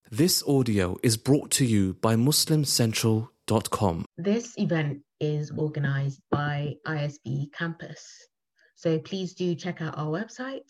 This audio is brought to you by MuslimCentral.com. This event is organized by ISB Campus. So please do check out our website,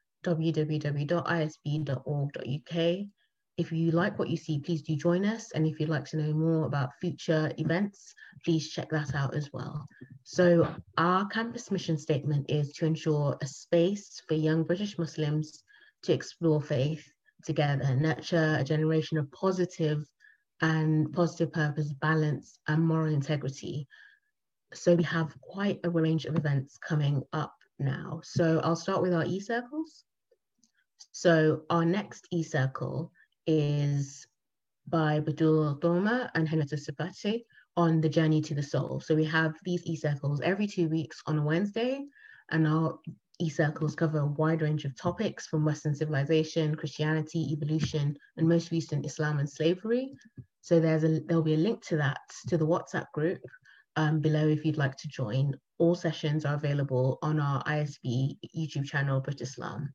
www.isb.org.uk. If you like what you see, please do join us. And if you'd like to know more about future events, please check that out as well. So our campus mission statement is to ensure a space for young British Muslims to explore faith together, nurture a generation of positive purpose, balance, and moral integrity. So we have quite a range of events coming up now. So I'll start with our e-circles. So our next e-circle is by Badul Doma and Henata Sabati on the journey to the soul. So we have these e-circles every 2 weeks on a Wednesday, and our e-circles cover a wide range of topics from Western civilization, Christianity, evolution, and most recent Islam and slavery. So there'll be a link to that, to the WhatsApp group below if you'd like to join. All sessions are available on our ISB YouTube channel, Brit Islam.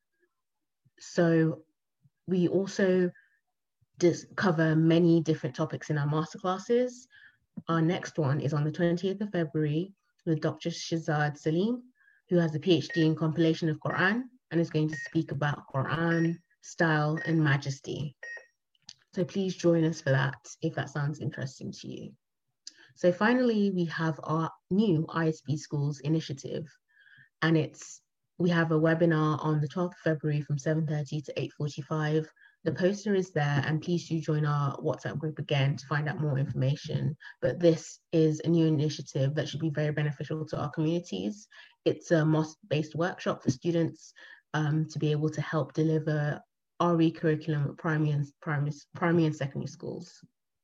So we also cover many different topics in our masterclasses. Our next one is on the 20th of February with Dr. Shazad Salim, who has a PhD in compilation of Quran and is going to speak about Quran, style, and majesty. So please join us for that if that sounds interesting to you. So finally, we have our new ISB Schools initiative, and we have a webinar on the 12th of February from 7:30 to 8:45. The poster is there, and please do join our WhatsApp group again to find out more information. But this is a new initiative that should be very beneficial to our communities. It's a mosque-based workshop for students to be able to help deliver RE curriculum at primary and secondary schools.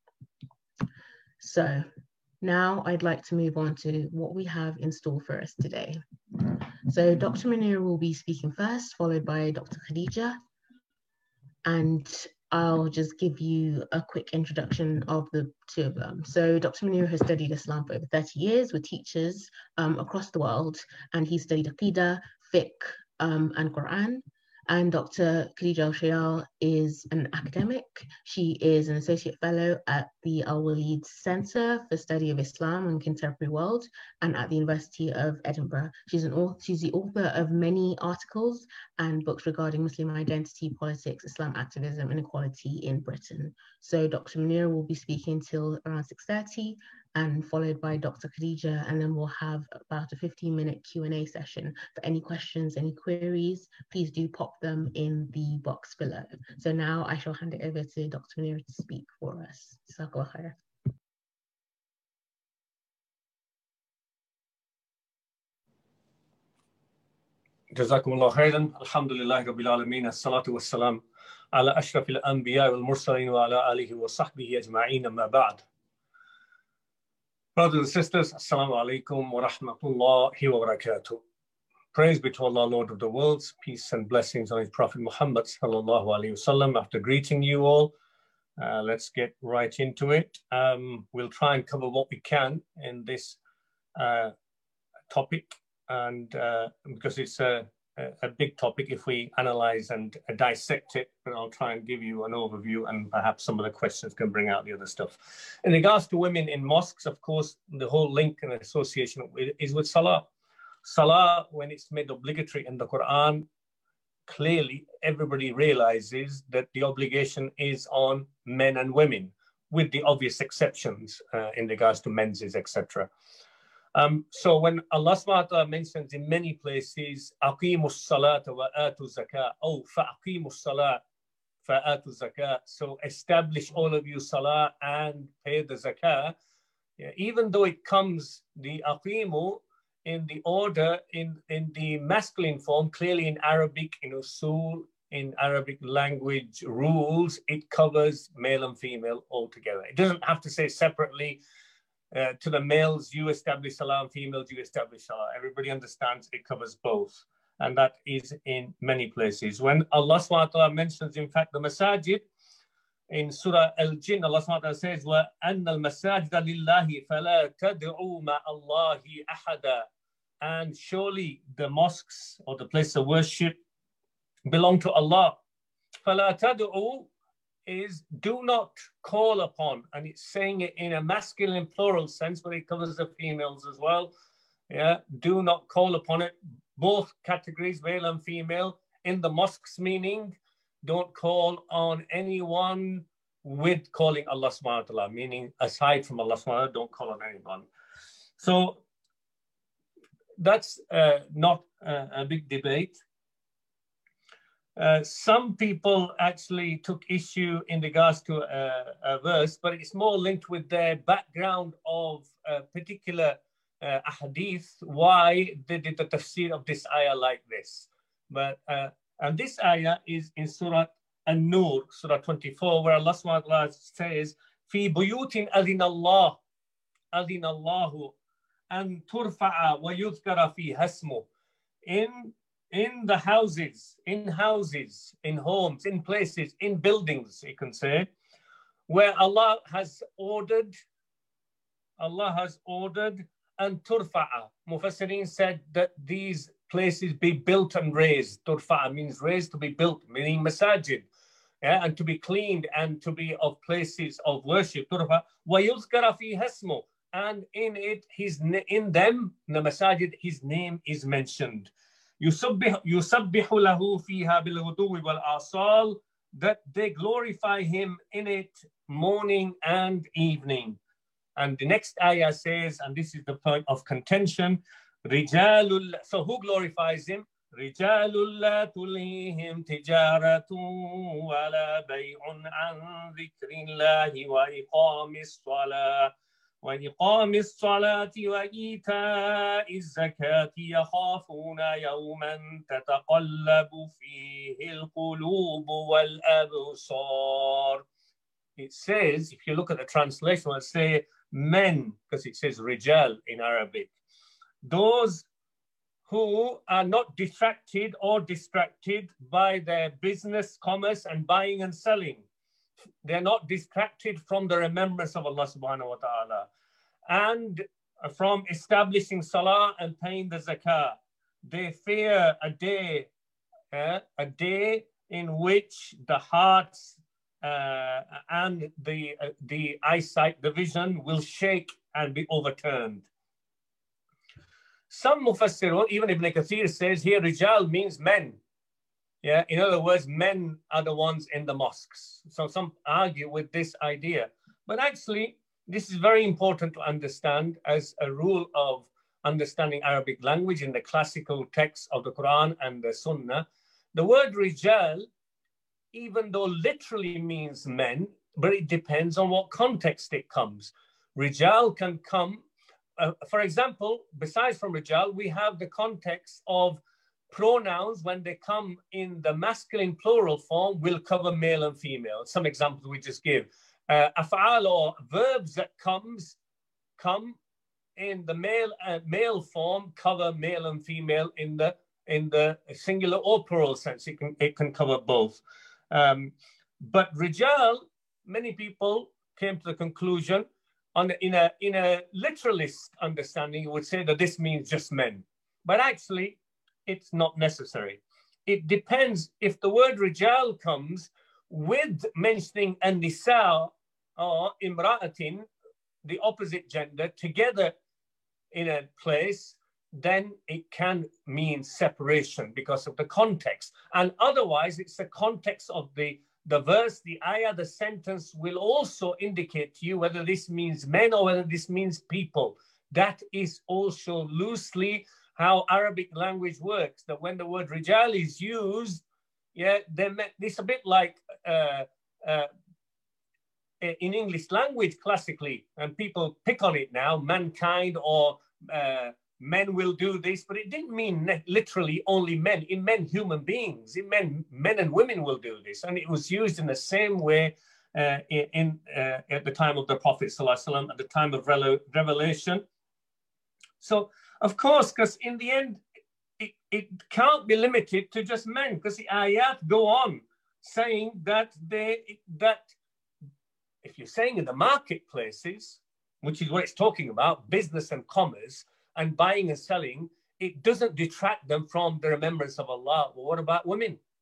So now I'd like to move on to what we have in store for us today. So Dr. Munir will be speaking first, followed by Dr. Khadija. And I'll just give you a quick introduction of the two of them. So Dr. Munir has studied Islam for over 30 years with teachers across the world, and he studied Aqidah, Fiqh, and Quran. And Dr. Khadija Al-Shayal is an academic. She is an associate fellow at the Al-Walid Center for Study of Islam and Contemporary World and at the University of Edinburgh. She's the author of many articles and books regarding Muslim identity, politics, Islam activism, and equality in Britain. So Dr. Munir will be speaking till around 6:30 and followed by Dr. Khadija, and then we'll have about a 15-minute Q&A session. For any questions, any queries, please do pop them in the box below. So now I shall hand it over to Dr. Munir to speak for us. Jazakallah khair. Jazakumullah khairan. Alhamdulillah Rabbil Alameen. As-salatu was-salam ala ashrafil anbiya wal mursaleen wa ala alihi wa sahbihi ajma'een amma ba'd. Brothers and sisters, Assalamu alaikum wa rahmatullahi wa barakatuh. Praise be to Allah, Lord of the worlds, peace and blessings on His Prophet Muhammad sallallahu alaihi wasallam. After greeting you all, let's get right into it. We'll try and cover what we can in this topic, and because it's a big topic if we analyze and dissect it, but I'll try and give you an overview, and perhaps some of the questions can bring out the other stuff. In regards to women in mosques, of course, the whole link and association is with Salah. Salah, when it's made obligatory in the Quran, clearly everybody realizes that the obligation is on men and women, with the obvious exceptions in regards to menses, etc. So when Allah subhanahu wa ta'ala mentions in many places, aqimus salata wa atu zakah, oh, fa'aqimus salat, fa'atu zakah, so establish all of you salah and pay the zakah, even though it comes, the aqimu, in the order, in the masculine form, clearly in Arabic, in usul, in Arabic language rules, it covers male and female altogether. It doesn't have to say separately, to the males, you establish salah, and females, you establish salah. Everybody understands it covers both. And that is in many places. When Allah subhanahu wa ta'ala mentions, in fact, the masajid, in Surah Al-Jinn, Allah subhanahu wa ta'ala says, وَأَنَّ الْمَسَاجِدَ لِلَّهِ فَلَا تَدْعُوا مَعَ اللَّهِ أَحَدًا. And surely the mosques or the place of worship belong to Allah. فَلَا تَدْعُوا is do not call upon, and it's saying it in a masculine plural sense, but it covers the females as well. Yeah, do not call upon it, both categories, male and female, in the mosques, meaning don't call on anyone with calling Allah subhanahu wa ta'ala, meaning aside from Allah subhanahu wa ta'ala, don't call on anyone. So that's not a big debate. Some people actually took issue in regards to a verse, but it's more linked with their background of a particular ahadith, why they did the tafsir of this ayah like this. But and this ayah is in Surah An-Nur, Surah 24, where Allah subhanahu wa ta'ala says, "Fi buyutin adhina Allahu an turfa'a wa yudhkara fi hasmu." In the houses, in homes, in places, in buildings, you can say, where Allah has ordered and turfa'a. Mufassirin said that these places be built and raised. Turfa'a means raised, to be built, meaning masajid, yeah, and to be cleaned and to be of places of worship. Turfa'a wa yuzkara fi hasmu, and in it, in them, the masajid, his name is mentioned. يُسَبِّحُ لَهُ فِيهَا بِالْغُدُوِّ وَالْآصَالِ, that they glorify him in it morning and evening. And the next ayah says, and this is the point of contention, so who glorifies him? رِجَالٌ لَا تُلْهِهِمْ تِجَارَةٌ وَلَا بَيْعٌ عَنْ ذِكْرِ اللَّهِ وَإِقَامِ الصَّلَاةِ وإقام الصلاة وإيتاء الزكاة يخافون يوما تتقلب فيه القلوب والأبصار. It says, if you look at the translation, it'll say men, because it says rijal in Arabic. Those who are not distracted by their business, commerce, and buying and selling. They're not distracted from the remembrance of Allah subhanahu wa ta'ala and from establishing salah and paying the zakah. They fear a day in which the hearts and the eyesight, the vision will shake and be overturned. Some mufassirun, even Ibn Kathir says here, rijal means men. Yeah, in other words, men are the ones in the mosques. So some argue with this idea. But actually, this is very important to understand as a rule of understanding Arabic language in the classical texts of the Quran and the Sunnah. The word rijal, even though literally means men, but it depends on what context it comes. Rijal can come, for example, besides from rijal, we have the context of pronouns when they come in the masculine plural form will cover male and female. Some examples we just give. Af'al or verbs that come in the male form cover male and female in the singular or plural sense. It can cover both. But rijal, many people came to the conclusion in a literalist understanding, you would say that this means just men. But actually, it's not necessary. It depends if the word rijal comes with mentioning an-nisa or imra'atin, the opposite gender, together in a place, then it can mean separation because of the context. And otherwise, it's the context of the verse, the ayah, the sentence will also indicate to you whether this means men or whether this means people. That is also loosely how Arabic language works, that when the word rijal is used, yeah, then it's a bit like in English language classically, and people pick on it now, mankind or men will do this, but it didn't mean literally only men. It meant human beings. It meant men and women will do this. And it was used in the same way at the time of the Prophet ﷺ, at the time of revelation. So, of course, because in the end, it can't be limited to just men, because the ayat go on saying that if you're saying in the marketplaces, which is what it's talking about, business and commerce and buying and selling, it doesn't detract them from the remembrance of Allah. Well, what about women?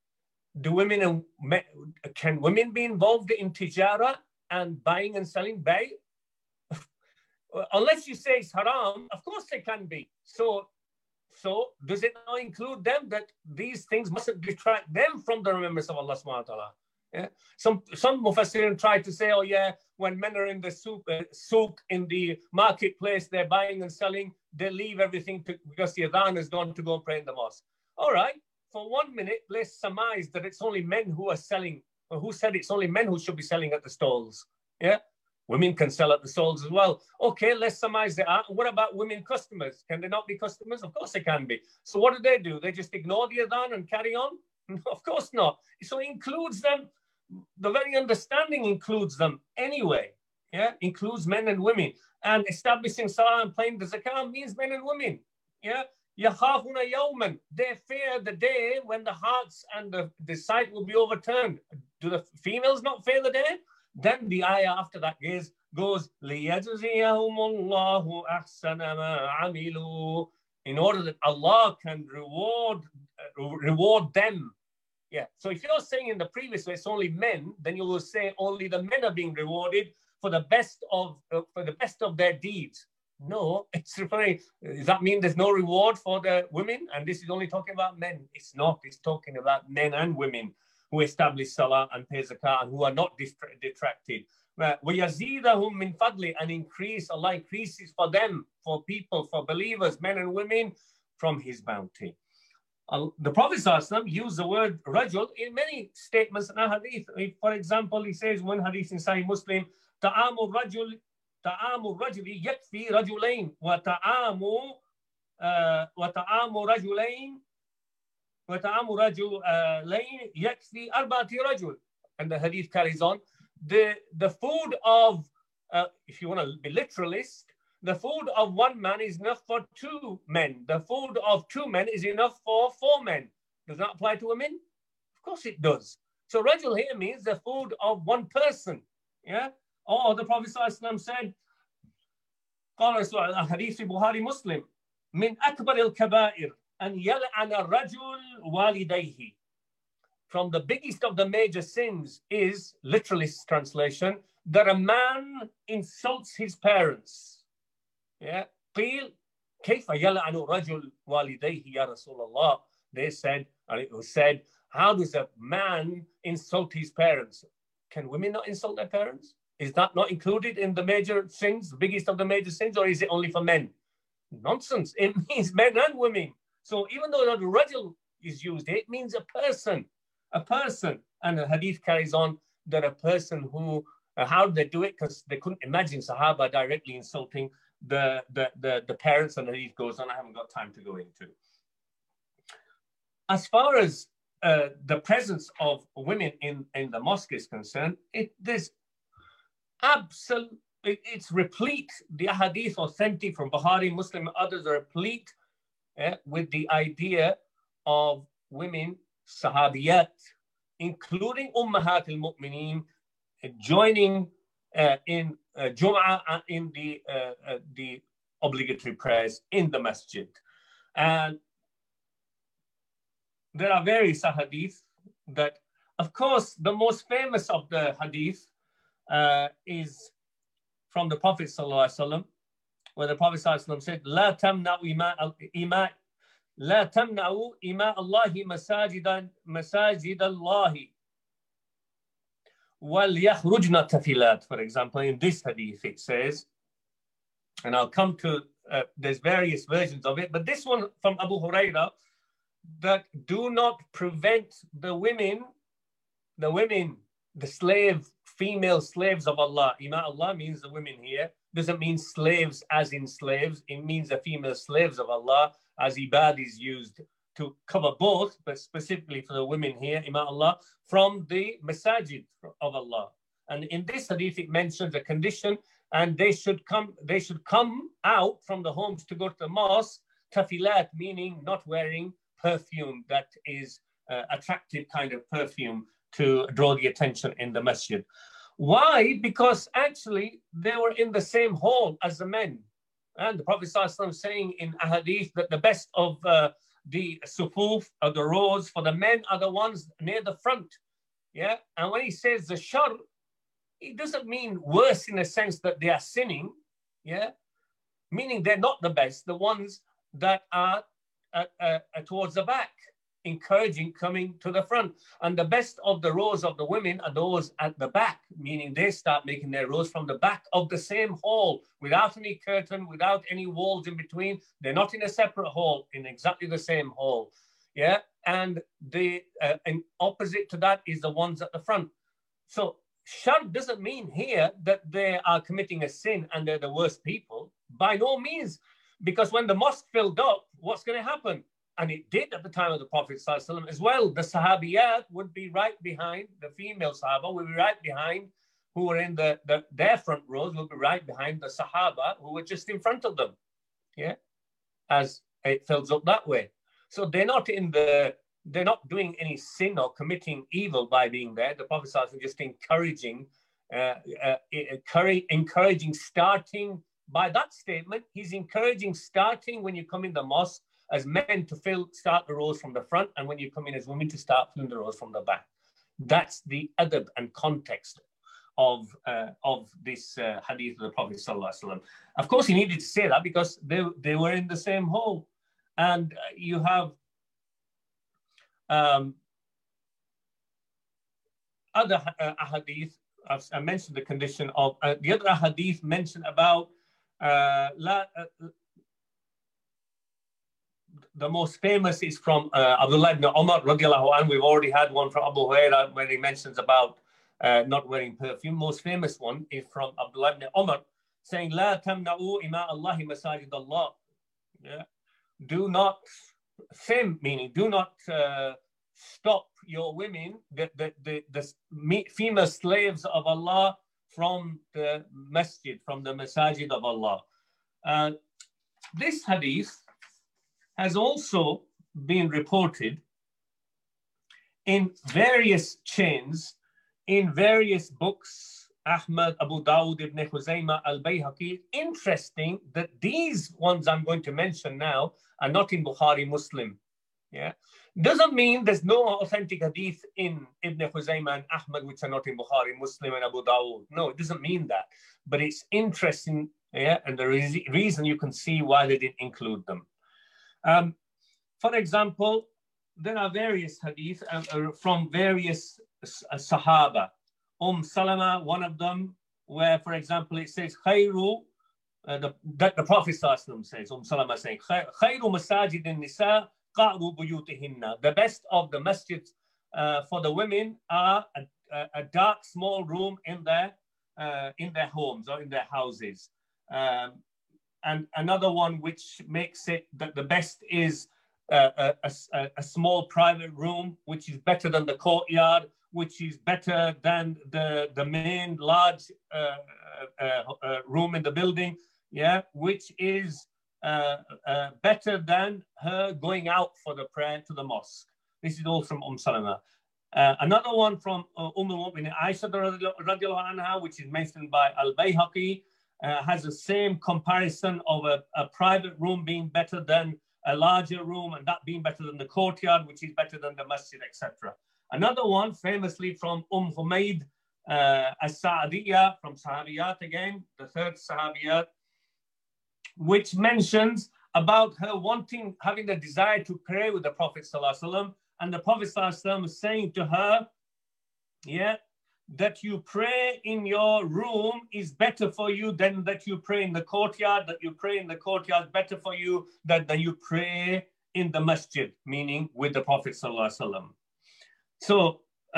can women be involved in tijara and buying and selling bay? Unless you say it's haram, of course they can be. So does it not include them, that these things mustn't detract them from the remembrance of Allah subhanahu wa ta'ala? Yeah. Some mufassirin try to say, oh yeah, when men are in the souk, in the marketplace, they're buying and selling, they leave everything because the adhan has gone to go and pray in the mosque. All right, for 1 minute, let's surmise that it's only men who are selling, or who said it's only men who should be selling at the stalls? Yeah, women can sell at the stalls as well. Okay, let's surmise that. What about women customers? Can they not be customers? Of course they can be. So what do? They just ignore the adhan and carry on? No, of course not. So it includes them. The very understanding includes them anyway. Yeah, includes men and women. And establishing salah and paying the zakah means men and women. Yeah, yakhafuna yawman. They fear the day when the hearts and the sight will be overturned. Do the females not fear the day? Then the ayah after that goes لِيَجْزِيَهُمُ اللَّهُ أَحْسَنَ مَا عَمِلُوا, in order that Allah can reward them. Yeah. So if you're saying in the previous way it's only men, then you will say only the men are being rewarded for the best of their deeds. No, it's referring. Does that mean there's no reward for the women? And this is only talking about men. It's not. It's talking about men and women who establish salah and pay zakah and who are not detracted. وَيَزِيدَهُمْ مِنْ فَضْلِ, and increase. Allah increases for them, for people, for believers, men and women, from His bounty. The Prophet ﷺ used the word rajul in many statements in a hadith. For example, he says one hadith in Sahih Muslim, ta'amu rajuli yakfi rajulain wa ta'amu rajulain yakfi arba'ati rajul. And the hadith carries on. The food of, if you want to be literalist, the food of one man is enough for 2 men. The food of 2 men is enough for 4 men. Does that apply to women? Of course it does. So rajul here means the food of one person. Yeah? Or the Prophet ﷺ said, قال رسول الله حديث Bukhari Muslim, من أكبر الكبائر أن يلعن الرجل والديه. From the biggest of the major sins is, literalist translation, that a man insults his parents. Yeah, قيل كيف يلعن الرجل والديه يا رسول الله? They said, and it was said, how does a man insult his parents? Can women not insult their parents? Is that not included in the major sins, the biggest of the major sins, or is it only for men? Nonsense. It means men and women. So even though the rajul is used, it means a person. And the hadith carries on that a person who, how did they do it? Because they couldn't imagine Sahaba directly insulting the parents, and the hadith goes on. I haven't got time to go into. As far as the presence of women in the mosque is concerned, it's replete. The hadith authentic from Bukhari, Muslim, and others are replete with the idea of women, sahabiyat, including Ummahat al-Mu'mineen, joining in Jum'ah in the obligatory prayers in the masjid. And there are various hadith that, of course, the most famous of the hadith is from the Prophet ﷺ, where the Prophet ﷺ said, لا تمنعوا إماء الله مساجد الله وَلْيَخْرُجْنَا تَفِلَاتٍ. For example, in this hadith it says, and I'll come to, there's various versions of it, but this one from Abu Hurairah, that do not prevent the women, the female slaves of Allah. Ima Allah means the women here. Doesn't mean slaves as in slaves. It means the female slaves of Allah, as ibad is used to cover both, but specifically for the women here, Ima Allah, from the masajid of Allah. And in this hadith, it mentions a condition, and they should come out from the homes to go to the mosque, tafilat, meaning not wearing perfume that is attractive kind of perfume to draw the attention in the masjid. Why? Because actually they were in the same hall as the men. And the Prophet ﷺ saying in a hadith that the best of the sufuf, or the rows for the men, are the ones near the front. Yeah, and when he says the shar, it doesn't mean worse in the sense that they are sinning. Yeah, meaning they're not the best. The ones that are towards the back, encouraging coming to the front. And the best of the rows of the women are those at the back, meaning they start making their rows from the back of the same hall, without any curtain, without any walls in between. They're not in a separate hall, in exactly the same hall. Yeah, and and opposite to that is the ones at the front. So shar doesn't mean here that they are committing a sin and they're the worst people. By no means, because when the mosque filled up, what's going to happen? And it did at the time of the Prophet ﷺ as well. The Sahabiyat would be right behind, the female Sahaba would be right behind, who were in their front rows, would be right behind the Sahaba who were just in front of them. Yeah, as it fills up that way. So they're not doing any sin or committing evil by being there. The Prophet ﷺ just encouraging starting by that statement. He's encouraging starting when you come in the mosque as men to start the rows from the front, and when you come in as women to start filling the rows from the back. That's the adab and context of this hadith of the Prophet ﷺ. Of course, he needed to say that because they were in the same hall. And you have other ahadith. I mentioned the condition of the other ahadith mentioned about the most famous is from Abdullah ibn Umar radiallahu anhu. We've already had one from Abu Hurairah where he mentions about not wearing perfume. Most famous one is from Abdullah ibn Umar saying, "La tamna'u ima Allahi masajid Allah." Yeah. Do not, same meaning, do not stop your women, the female slaves of Allah, from the masjid, from the masajid of Allah. This hadith has also been reported in various chains, in various books, Ahmad, Abu Dawud, Ibn Khuzaymah, Al-Bayhaqi. Interesting that these ones I'm going to mention now are not in Bukhari, Muslim. Yeah, doesn't mean there's no authentic hadith in Ibn Khuzaymah and Ahmad which are not in Bukhari, Muslim, and Abu Dawud. No, it doesn't mean that. But it's interesting, yeah, and the reason you can see why they didn't include them. For example, there are various hadith from various Sahaba. Salama, one of them, where, for example, it says, Khayru, that the Prophet says, Salama saying, Khayru masajid nisa qa'ru buyutihinna. The best of the masjids for the women are a dark, small room in their homes or in their houses. And another one which makes it that the best is a small private room, which is better than the courtyard, which is better than the main large room in the building, yeah, which is better than her going out for the prayer to the mosque. This is all from Salama. Another one from al-Mu'minin Aisha radiallahu anha, which is mentioned by Al-Bayhaqi, has the same comparison of a private room being better than a larger room, and that being better than the courtyard, which is better than the masjid, etc. Another one, famously from Humayd as-Sa'diyya, from Sahabiyat again, the third Sahabiyat, which mentions about her having the desire to pray with the Prophet ﷺ, and the Prophet ﷺ saying to her, yeah, that you pray in your room is better for you than that you pray in the courtyard, that you pray in the courtyard is better for you than that you pray in the masjid, meaning with the Prophet ﷺ. So,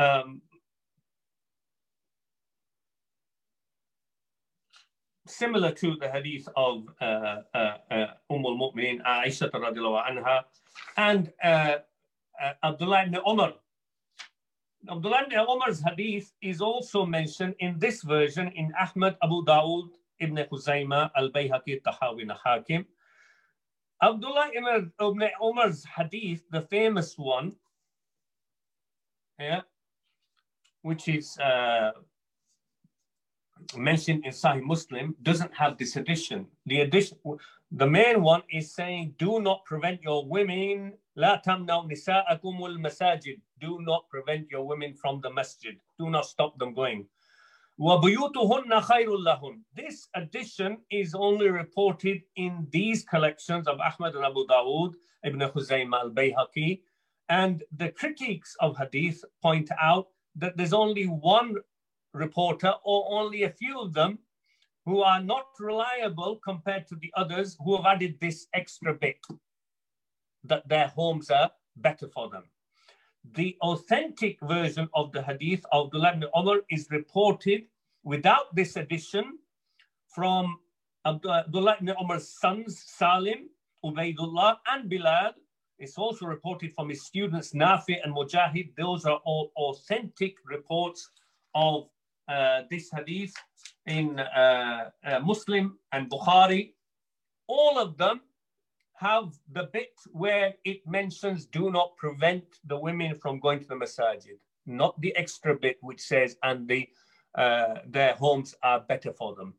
similar to the hadith of al-Mu'minin Aisha radiallahu anha and Abdullah ibn Umar. Abdullah ibn Umar's hadith is also mentioned in this version in Ahmad, Abu Dawud, Ibn Khuzaymah, Al-Bayhaqi, Tahawi, Hakim. Abdullah ibn Umar's hadith, the famous one, yeah, which is mentioned in Sahih Muslim, doesn't have this addition. The main one is saying, do not prevent your women لا تمنعوا نساءكم المساجد. Do not prevent your women from the masjid. Do not stop them going. وَبُيُوتُهُنَّ خَيْرٌ لَهُنْ. This addition is only reported in these collections of Ahmad and Abu Dawood, Ibn Khuzaymah al-Bayhaqi. And the critics of hadith point out that there's only one reporter or only a few of them who are not reliable compared to the others who have added this extra bit, that their homes are better for them. The authentic version of the hadith of Abdullah ibn Umar is reported without this addition from Abdullah ibn Umar's sons, Salim, Ubaidullah, and Bilal. It's also reported from his students, Nafi and Mujahid. Those are all authentic reports of this hadith in Muslim and Bukhari. All of them have the bit where it mentions do not prevent the women from going to the masajid, not the extra bit which says and their homes are better for them.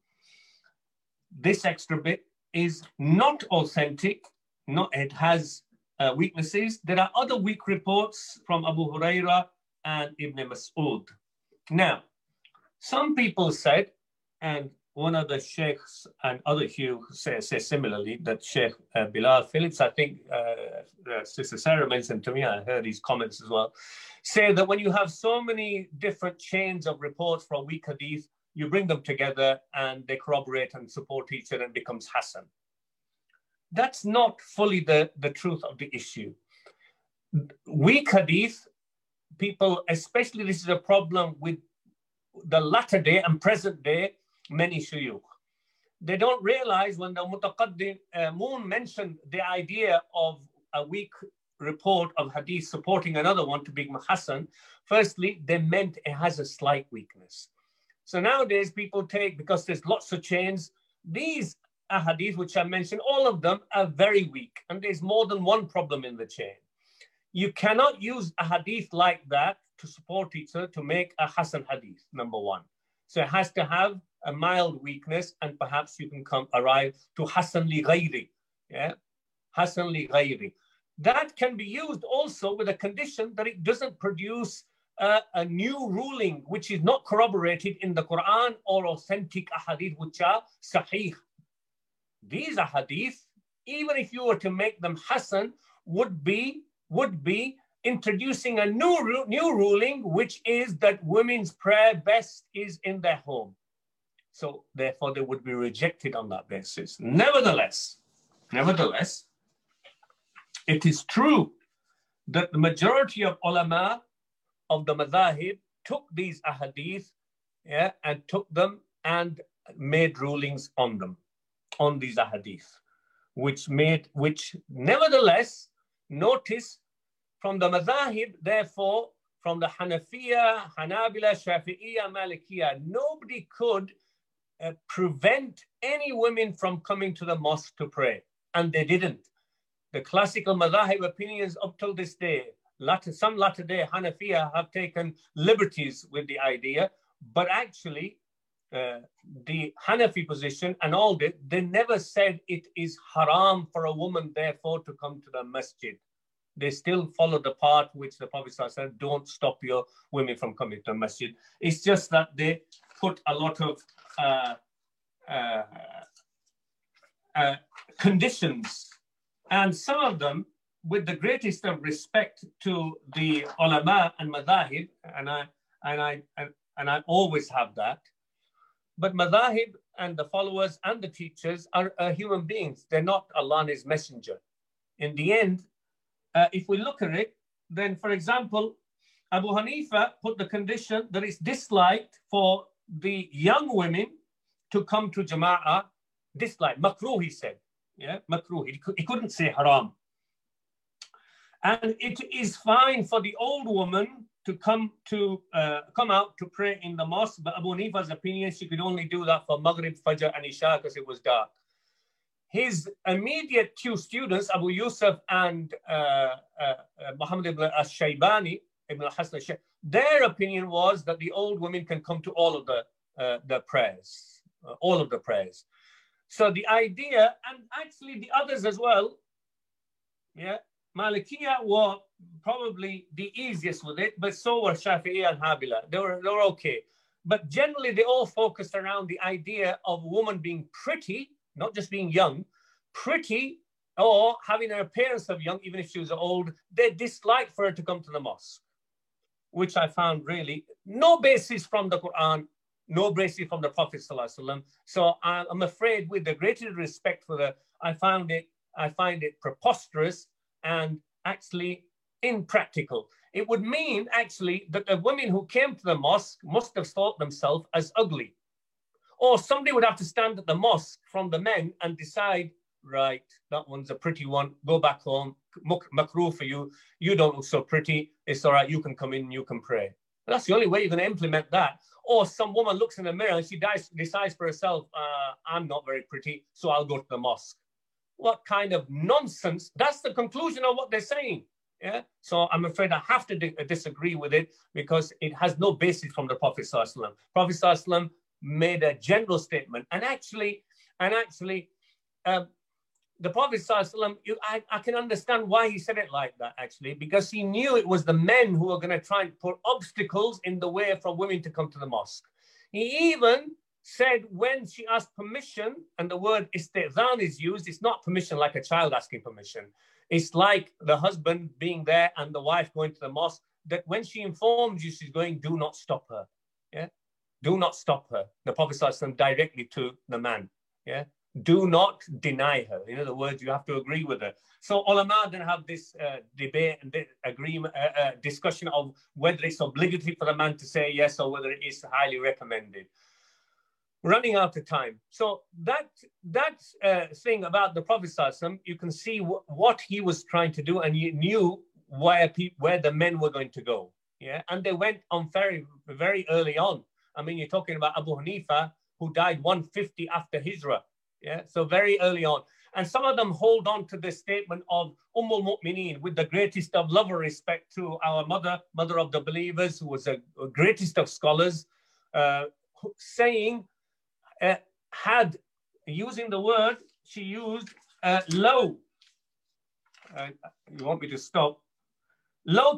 This extra bit is not authentic. It has weaknesses. There are other weak reports from Abu Huraira and Ibn Mas'ud. Now, some people said, and one of the sheikhs and other Hugh says similarly, that Sheikh Bilal Phillips, I think Sister Sarah mentioned to me, I heard his comments as well, say that when you have so many different chains of reports from weak hadith, you bring them together and they corroborate and support each other and it becomes Hasan. That's not fully the truth of the issue. Weak hadith, people, especially this is a problem with the latter day and present day, many shuyukh. They don't realize when the Mutaqaddim mentioned the idea of a weak report of hadith supporting another one to be Hasan, firstly, they meant it has a slight weakness. So nowadays people take, because there's lots of chains, these ahadith which I mentioned, all of them are very weak and there's more than one problem in the chain. You cannot use a hadith like that to support each other to make a Hasan hadith, number one. So it has to have a mild weakness and perhaps you can arrive to Hasan li ghayri. Yeah? Hasan li ghayri. That can be used also with a condition that it doesn't produce a new ruling which is not corroborated in the Quran or authentic ahadith which are sahih. These ahadith, even if you were to make them Hasan, would be introducing a new ruling, which is that women's prayer best is in their home. So therefore they would be rejected on that basis. Nevertheless, it is true that the majority of ulama of the madhahib took these ahadith, and took them and made rulings on them, on these ahadith, which nevertheless, notice from the madhahib, therefore, from the Hanafiya, Hanabila, Shafi'iyya, Malikiyya, nobody could prevent any women from coming to the mosque to pray, and they didn't. The classical madhahib opinions up till this day, some latter day Hanafiya have taken liberties with the idea, but actually the Hanafi position and all that, they never said it is haram for a woman therefore to come to the masjid. They still follow the part which the Prophet said, don't stop your women from coming to the masjid. It's just that they put a lot of conditions, and some of them, with the greatest of respect to the ulama and madhahib, and I always have that, but madhahib and the followers and the teachers are human beings. They're not Allah and His Messenger. In the end, if we look at it, then for example, Abu Hanifa put the condition that it's disliked for the young women to come to Jama'ah, disliked, makruh, he said. Yeah, makruh. He couldn't say haram. And it is fine for the old woman to come out to pray in the mosque, but Abu Hanifa's opinion, she could only do that for Maghrib, Fajr, and Isha because it was dark. His immediate two students, Abu Yusuf and Muhammad ibn al-Shaybani, Ibn al-Hasan al-Shaybani, their opinion was that the old women can come to all of the prayers, all of the prayers. So the idea, and actually the others as well, yeah, Malikiya were probably the easiest with it, but so were Shafi'i and Hanbali. They were okay. But generally, they all focused around the idea of a woman being pretty, not just being young, pretty, or having an appearance of young, even if she was old. They disliked for her to come to the mosque, which I found really no basis from the Quran, no basis from the Prophet ﷺ. So I'm afraid, with the greatest respect for her, I find it preposterous and actually impractical. It would mean actually that the women who came to the mosque must have thought themselves as ugly. Or somebody would have to stand at the mosque from the men and decide, right, that one's a pretty one, go back home, makruh for you, you don't look so pretty, it's all right, you can come in, you can pray. That's the only way you're going to implement that. Or some woman looks in the mirror and she decides for herself, I'm not very pretty, so I'll go to the mosque. What kind of nonsense? That's the conclusion of what they're saying. Yeah. So I'm afraid I have to disagree with it, because it has no basis from the Prophet ﷺ. Prophet ﷺ made a general statement, and actually, the Prophet ﷺ, I can understand why he said it like that, actually, because he knew it was the men who were going to try and put obstacles in the way for women to come to the mosque. He even said, when she asked permission, and the word istizan is used, it's not permission like a child asking permission. It's like the husband being there and the wife going to the mosque, that when she informs you she's going, do not stop her. Yeah, do not stop her. The Prophet ﷺ directly to the man. Yeah, do not deny her. In other words, you have to agree with her. So ulama then have this debate and agreement, discussion of whether it's obligatory for the man to say yes or whether it is highly recommended. Running out of time. So that thing about the Prophet ﷺ, you can see what he was trying to do, and he knew where the men were going to go. Yeah, and they went on very, very early on. I mean, you're talking about Abu Hanifa, who died 150 after Hijrah. Yeah, so very early on. And some of them hold on to the statement of al-Mu'mineen, with the greatest of love and respect to our mother of the believers, who was a greatest of scholars, saying, had, using the word, she used low. You want me to stop? Low,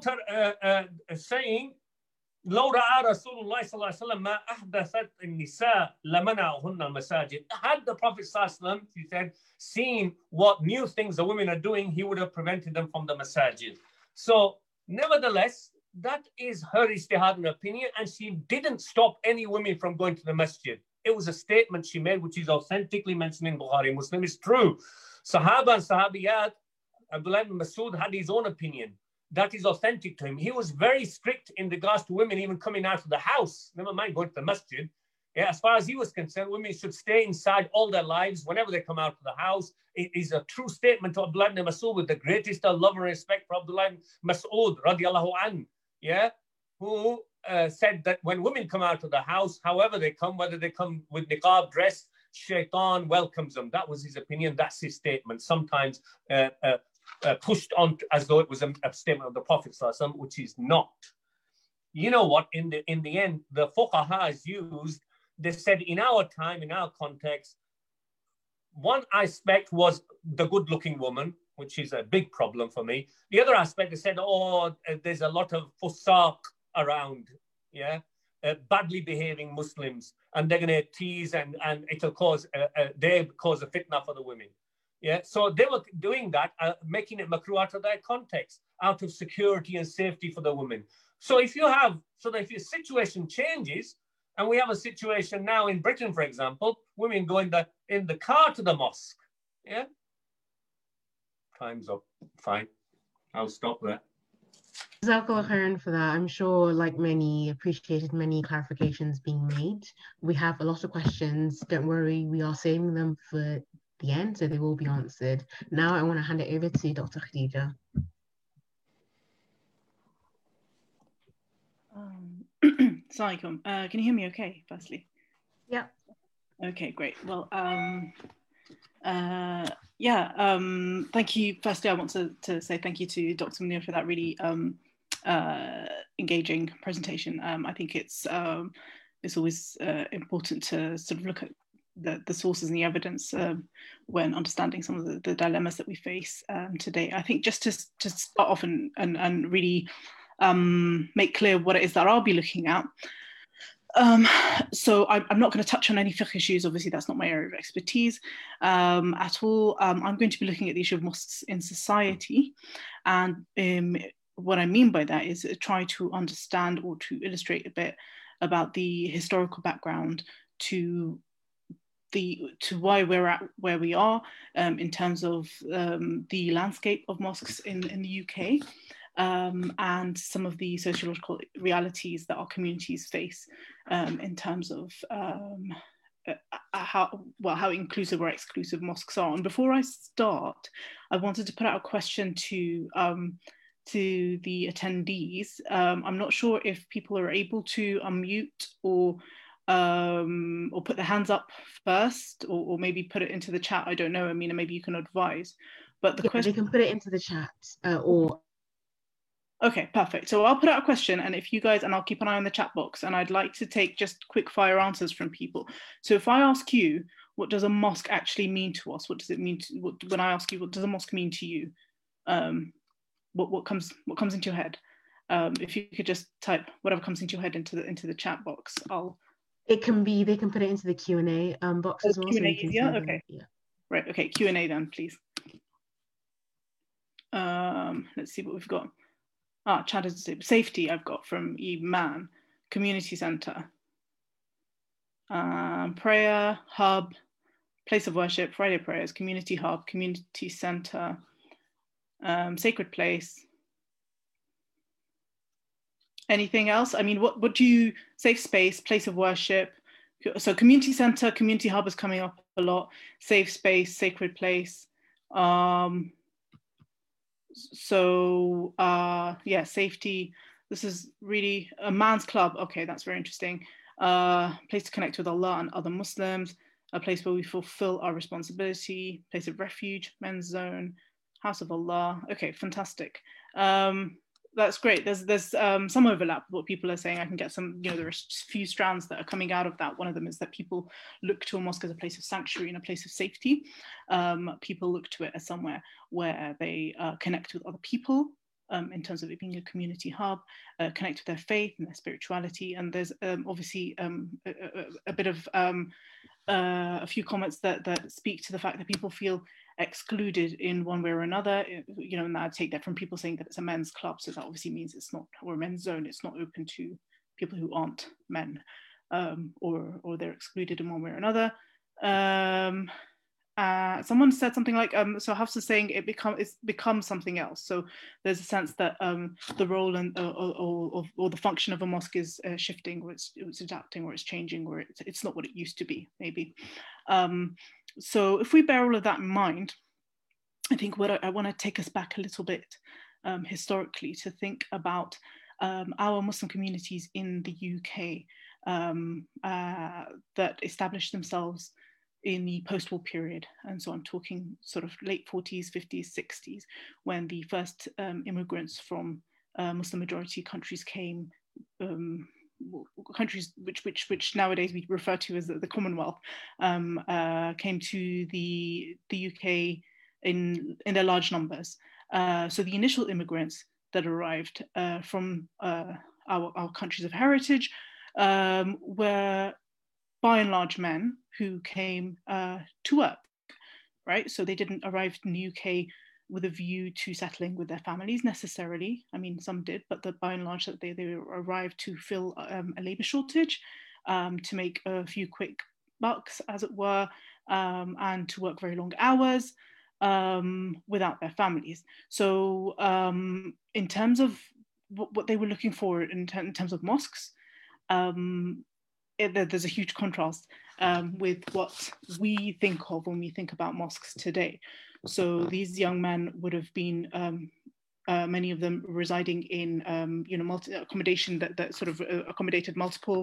saying, لو رأى رسول الله صلى الله عليه وسلم ما أحدثت النساء لمنعهن المساجد. Had the Prophet ﷺ, he said, seen what new things the women are doing, he would have prevented them from the masajid. So, nevertheless, that is her ijtihad and opinion, and she didn't stop any women from going to the masjid. It was a statement she made, which is authentically mentioned in Bukhari Muslim. It's true. Sahaba and Sahabiyat, Abdullah ibn Masud had his own opinion. That is authentic to him. He was very strict in regards to women even coming out of the house, never mind going to the masjid. Yeah, as far as he was concerned, women should stay inside all their lives whenever they come out of the house. It is a true statement to Abdullah ibn Masud, with the greatest of love and respect for Abdullah ibn Masud, radiallahu anhu, yeah, who said that when women come out of the house, however they come, whether they come with niqab dress, shaitan welcomes them. That was his opinion. That's his statement. Sometimes pushed on as though it was a statement of the Prophet ﷺ, which is not. You know what? In the end, the fuqaha used. They said, in our time, in our context, one aspect was the good-looking woman, which is a big problem for me. The other aspect, they said, there's a lot of fusaq around, yeah, badly behaving Muslims, and they're going to tease and it'll cause they cause a fitna for the women. Yeah, so they were doing that, making it makruh out of their context, out of security and safety for the women. So if your situation changes, and we have a situation now in Britain, for example, women go in the car to the mosque. Yeah, time's up. Fine, I'll stop there. Jazakallah khairan for that. I'm sure, like many, appreciated many clarifications being made. We have a lot of questions. Don't worry, we are saving them for the end, so they will be answered. Now I want to hand it over to Dr. Khadija. Assalamualaikum. Can you hear me okay, firstly? Yeah. Okay, great. Well, thank you. Firstly, I want to say thank you to Dr. Munir for that really engaging presentation. I think it's always important to sort of look at the sources and the evidence when understanding some of the dilemmas that we face today. I think just to start off and really make clear what it is that I'll be looking at. So I'm not going to touch on any fiqh issues. Obviously, that's not my area of expertise at all. I'm going to be looking at the issue of mosques in society. And what I mean by that is try to understand or to illustrate a bit about the historical background to why we're at where we are in terms of the landscape of mosques in the UK. And some of the sociological realities that our communities face in terms of how inclusive or exclusive mosques are. And before I start, I wanted to put out a question to the attendees. I'm not sure if people are able to unmute or put their hands up first, or maybe put it into the chat. I don't know, Amina, maybe you can advise. But the question, they can put it into the chat or. Okay, perfect. So I'll put out a question, and if you guys, and I'll keep an eye on the chat box, and I'd like to take just quick fire answers from people. So if I ask you, what does a mosque actually mean to us? What does it mean when I ask you, what does a mosque mean to you? What comes into your head? If you could just type whatever comes into your head into the chat box, they can put it into the Q&A box as well. Q&A, so yeah, okay. Yeah. Right, okay, Q&A then, please. Let's see what we've got. Chat is safety, I've got from Iman. Community centre. Prayer, hub, place of worship, Friday prayers, community hub, community centre, sacred place. Anything else? I mean, what do you, safe space, place of worship. So community centre, community hub is coming up a lot. Safe space, sacred place. So yeah, safety. This is really a man's club. Okay, that's very interesting. Place to connect with Allah and other Muslims. A place where we fulfill our responsibility. Place of refuge, men's zone, house of Allah. Okay, fantastic. That's great. There's some overlap with what people are saying. I can get some, there are a few strands that are coming out of that. One of them is that people look to a mosque as a place of sanctuary and a place of safety. People look to it as somewhere where they connect with other people in terms of it being a community hub, connect with their faith and their spirituality. And there's obviously a bit of a few comments that speak to the fact that people feel excluded in one way or another, and I take that from people saying that it's a men's club, so that obviously means it's not, or a men's zone, it's not open to people who aren't men, or they're excluded in one way or another. Someone said something like, so Hafsa saying it's become something else. So there's a sense that the role and or the function of a mosque is shifting, or it's adapting, or it's changing, or it's not what it used to be, maybe. So if we bear all of that in mind, I think what I want to take us back a little bit historically to think about our Muslim communities in the UK that established themselves in the post-war period. And so I'm talking sort of late 40s, 50s, 60s, when the first immigrants from Muslim majority countries came, countries which nowadays we refer to as the Commonwealth, came to the UK in their large numbers. So the initial immigrants that arrived from our countries of heritage were by and large men who came to work, right? So they didn't arrive in the UK with a view to settling with their families necessarily. I mean, some did, but by and large they arrived to fill a labour shortage, to make a few quick bucks, as it were, and to work very long hours without their families. So in terms of what they were looking for in terms of mosques, there's a huge contrast with what we think of when we think about mosques today. So these young men would have been, many of them residing in, accommodation that sort of accommodated multiple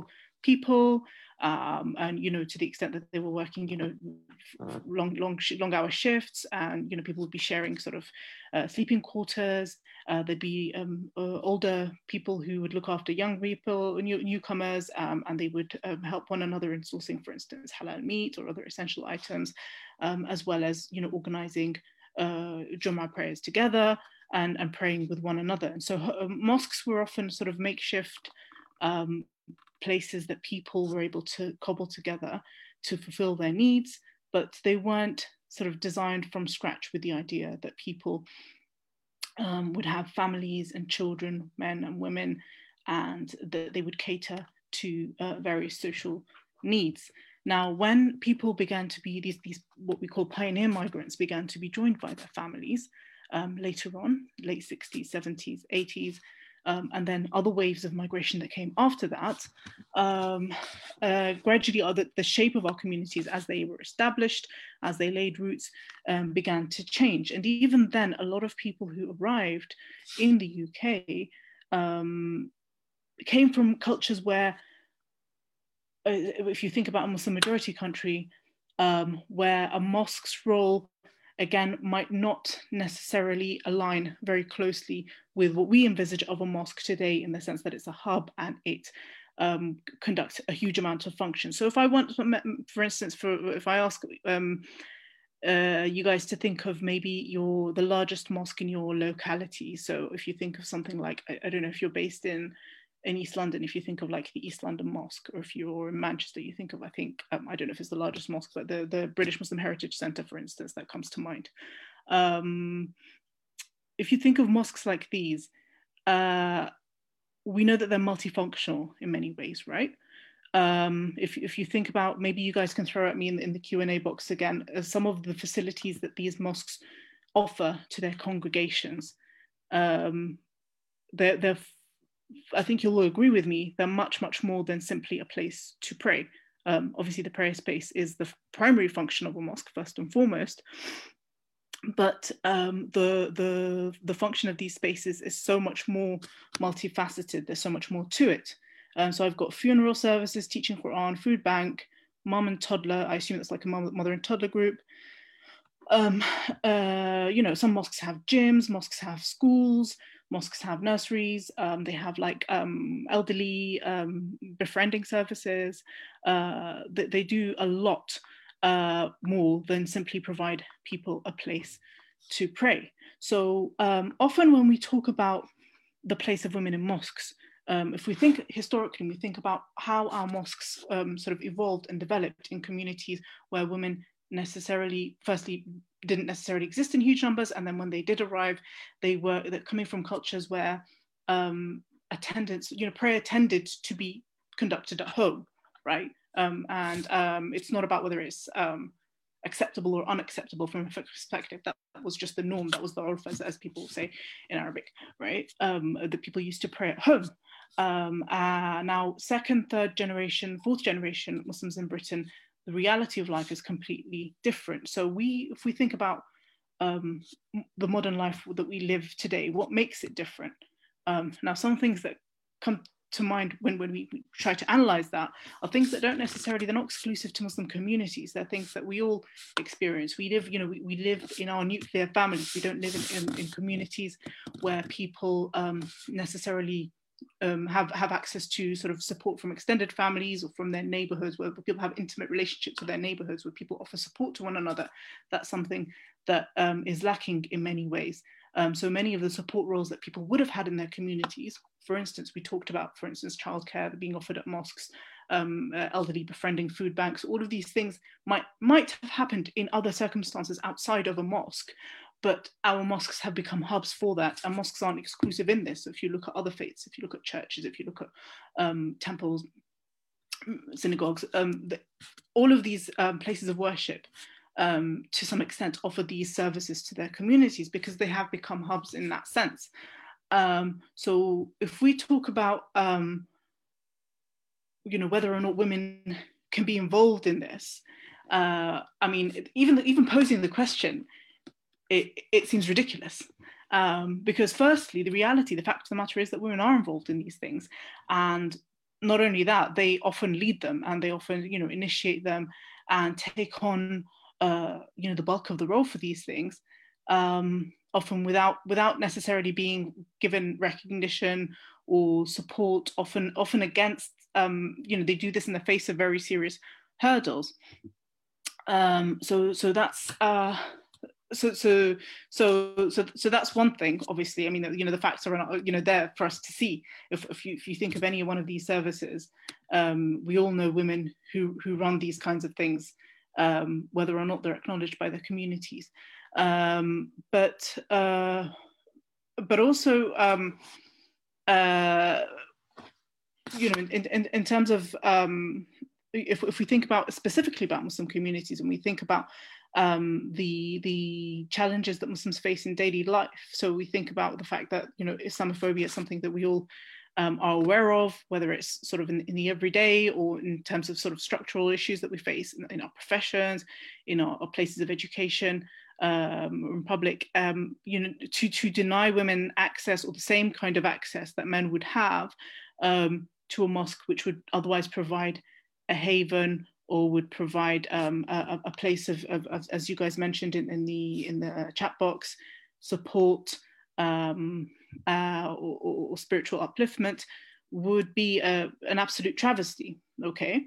people, and to the extent that they were working long hour shifts, and people would be sharing sort of sleeping quarters. There'd be older people who would look after young people, newcomers, and they would help one another in sourcing, for instance, halal meat or other essential items, as well as organizing Jummah prayers together and praying with one another. And so mosques were often sort of makeshift places that people were able to cobble together to fulfill their needs, but they weren't sort of designed from scratch with the idea that people would have families and children, men and women, and that they would cater to various social needs. Now, when people began to be these what we call pioneer migrants began to be joined by their families later on, late 60s, 70s, 80s, and then other waves of migration that came after that, gradually the shape of our communities as they were established, as they laid roots, began to change. And even then, a lot of people who arrived in the UK came from cultures where, if you think about a Muslim majority country, where a mosque's role, again, might not necessarily align very closely with what we envisage of a mosque today, in the sense that it's a hub and it conducts a huge amount of functions. So if I want, for instance, if I ask you guys to think of maybe the largest mosque in your locality. So if you think of something like, I don't know, if you're based in East London, if you think of like the East London Mosque, or if you're in Manchester, you think of, I think, I don't know if it's the largest mosque, but the British Muslim Heritage Centre, for instance, that comes to mind. If you think of mosques like these, we know that they're multifunctional in many ways, right? If you think about, maybe you guys can throw at me in the Q&A box again, some of the facilities that these mosques offer to their congregations, they're I think you'll all agree with me, they're much, much more than simply a place to pray. Obviously, the prayer space is the primary function of a mosque, first and foremost. But the function of these spaces is so much more multifaceted. There's so much more to it. So I've got funeral services, teaching Quran, food bank, mom and toddler. I assume it's like a mother and toddler group. Some mosques have gyms, mosques have schools, mosques have nurseries, they have like elderly befriending services. They do a lot more than simply provide people a place to pray. So often when we talk about the place of women in mosques, if we think historically, we think about how our mosques sort of evolved and developed in communities where women firstly didn't necessarily exist in huge numbers, and then when they did arrive, they're coming from cultures where attendance, prayer tended to be conducted at home, right? And it's not about whether it's acceptable or unacceptable from a perspective. That was just the norm. That was the urf, as people say in Arabic, right? The people used to pray at home. Now, second, third generation, fourth generation Muslims in Britain, the reality of life is completely different. So if we think about the modern life that we live today, what makes it different? Now, some things that come to mind when we try to analyze that are things that they're not exclusive to Muslim communities. They're things that we all experience. We live, we live in our nuclear families. We don't live in communities where people necessarily have access to sort of support from extended families or from their neighborhoods, where people have intimate relationships with their neighborhoods, where people offer support to one another. That's something that is lacking in many ways. So many of the support roles that people would have had in their communities, for instance, we talked about, for instance, childcare being offered at mosques, elderly befriending, food banks, all of these things might have happened in other circumstances outside of a mosque. But our mosques have become hubs for that, and mosques aren't exclusive in this. So if you look at other faiths, if you look at churches, if you look at temples, synagogues, all of these places of worship, to some extent, offer these services to their communities because they have become hubs in that sense. So if we talk about, whether or not women can be involved in this, I mean, even posing the question, it seems ridiculous, because firstly, the fact of the matter is that women are involved in these things, and not only that, they often lead them, and they often, initiate them and take on, the bulk of the role for these things, often without necessarily being given recognition or support, often against, they do this in the face of very serious hurdles. So that's so that's one thing. Obviously, I mean, the facts are not, there for us to see. If you think of any one of these services, we all know women who run these kinds of things, whether or not they're acknowledged by their communities. But also, in terms of, if we think about specifically about Muslim communities, and we think about the challenges that Muslims face in daily life. So we think about the fact that, Islamophobia is something that we all are aware of, whether it's sort of in the everyday or in terms of sort of structural issues that we face in our professions, in our places of education, in public, to deny women access, or the same kind of access that men would have to a mosque, which would otherwise provide a haven, or would provide a place of, as you guys mentioned in the chat box, support or spiritual upliftment, would be an absolute travesty. Okay,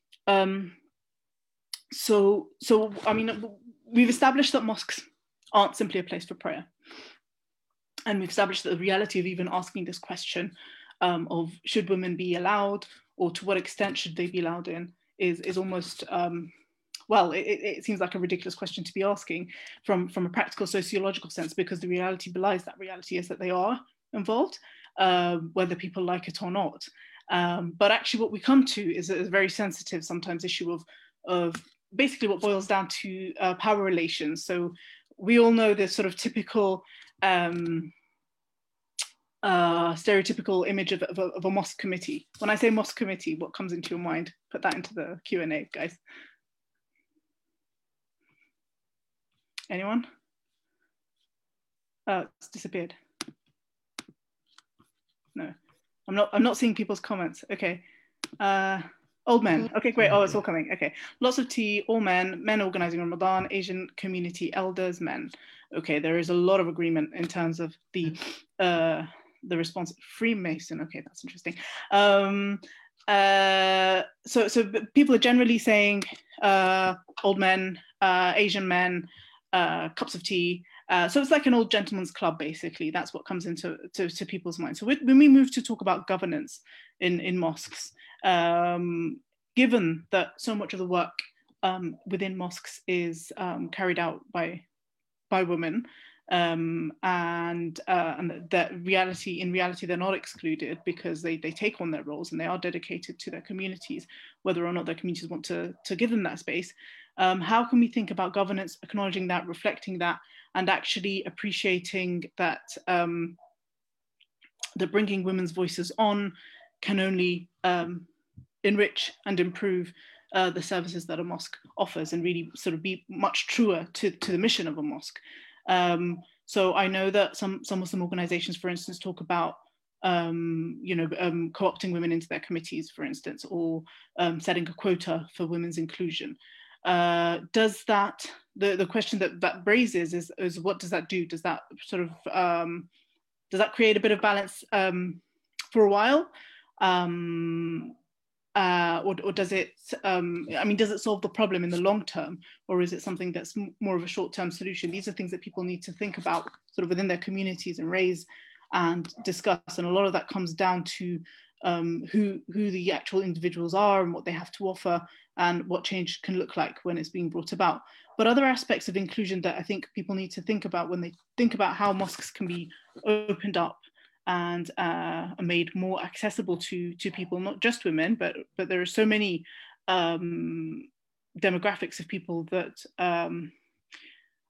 so I mean, we've established that mosques aren't simply a place for prayer, and we've established that the reality of even asking this question of should women be allowed, or to what extent should they be allowed in, is almost, well, it seems like a ridiculous question to be asking from a practical sociological sense, because the reality belies that reality is that they are involved, whether people like it or not. But actually what we come to is a very sensitive sometimes issue of basically what boils down to power relations. So we all know this sort of typical stereotypical image of a mosque committee. When I say mosque committee, what comes into your mind? Put that into the Q&A, guys. Anyone? It's disappeared. No, I'm not seeing people's comments. Okay. Old men. Okay, great. Oh, it's all coming. Okay. Lots of tea, all men organizing Ramadan, Asian community, elders, men. Okay, there is a lot of agreement in terms of the response. Freemason. Okay, that's interesting. So people are generally saying old men, Asian men, cups of tea. So it's like an old gentleman's club, basically. That's what comes into to people's minds. So when we move to talk about governance in mosques, given that so much of the work within mosques is carried out by women, and that in reality they're not excluded, because they take on their roles and they are dedicated to their communities, whether or not their communities want to give them that space. How can we think about governance, acknowledging that, reflecting that, and actually appreciating that that bringing women's voices on can only enrich and improve the services that a mosque offers, and really sort of be much truer to the mission of a mosque. So I know that some Muslim organizations, for instance, talk about co-opting women into their committees, for instance, or setting a quota for women's inclusion. Does that, the question that raises is what does that do? Does that sort of, does that create a bit of balance for a while? Or does it, I mean, does it solve the problem in the long term, or is it something that's more of a short-term solution? These are things that people need to think about sort of within their communities and raise and discuss. And a lot of that comes down to who the actual individuals are and what they have to offer, and what change can look like when it's being brought about. But other aspects of inclusion that I think people need to think about when they think about how mosques can be opened up and made more accessible to people, not just women, but there are so many demographics of people that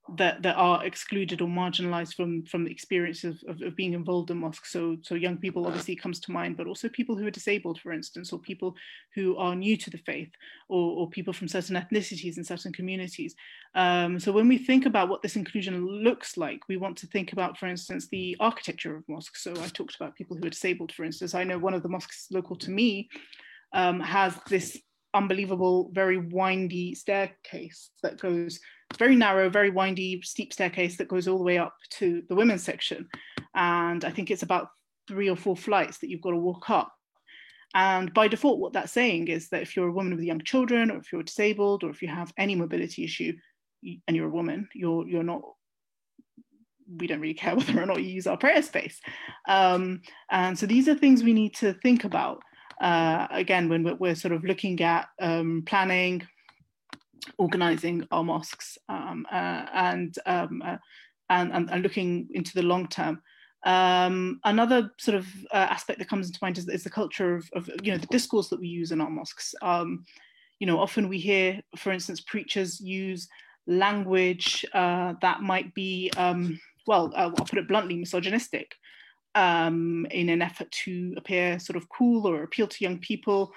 that are excluded or marginalized from the experience of being involved in mosques. So young people obviously comes to mind, but also people who are disabled, for instance, or people who are new to the faith, or people from certain ethnicities and certain communities. So when we think about what this inclusion looks like, we want to think about, for instance, the architecture of mosques. So I talked about people who are disabled, for instance. I know one of the mosques local to me has this unbelievable, very windy staircase that goes, very narrow, very windy, steep staircase that goes all the way up to the women's section. And I think it's about 3 or 4 flights that you've got to walk up. And by default, what that's saying is that if you're a woman with young children, or if you're disabled, or if you have any mobility issue and you're a woman, you're not, we don't really care whether or not you use our prayer space. And so these are things we need to think about. Again, when we're sort of looking at planning, organizing our mosques, and looking into the long term. Another sort of aspect that comes into mind is the culture of the discourse that we use in our mosques. Often we hear, for instance, preachers use language that might be, I'll put it bluntly, misogynistic, in an effort to appear sort of cool or appeal to young people,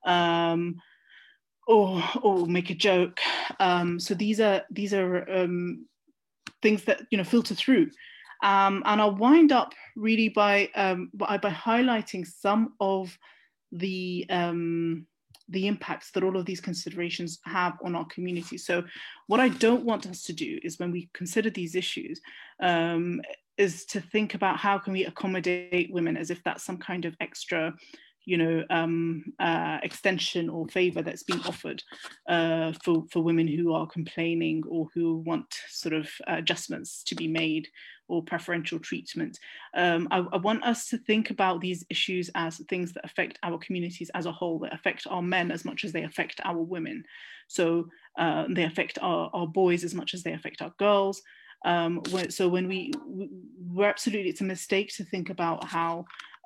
or make a joke. So these are things that filter through, and I'll wind up really by highlighting some of the impacts that all of these considerations have on our community. So what I don't want us to do is, when we consider these issues, is to think about how can we accommodate women as if that's some kind of extra extension or favor that's being offered for women who are complaining, or who want sort of adjustments to be made, or preferential treatment. I want us to think about these issues as things that affect our communities as a whole, that affect our men as much as they affect our women. So they affect our boys as much as they affect our girls. So when we're absolutely, it's a mistake to think about how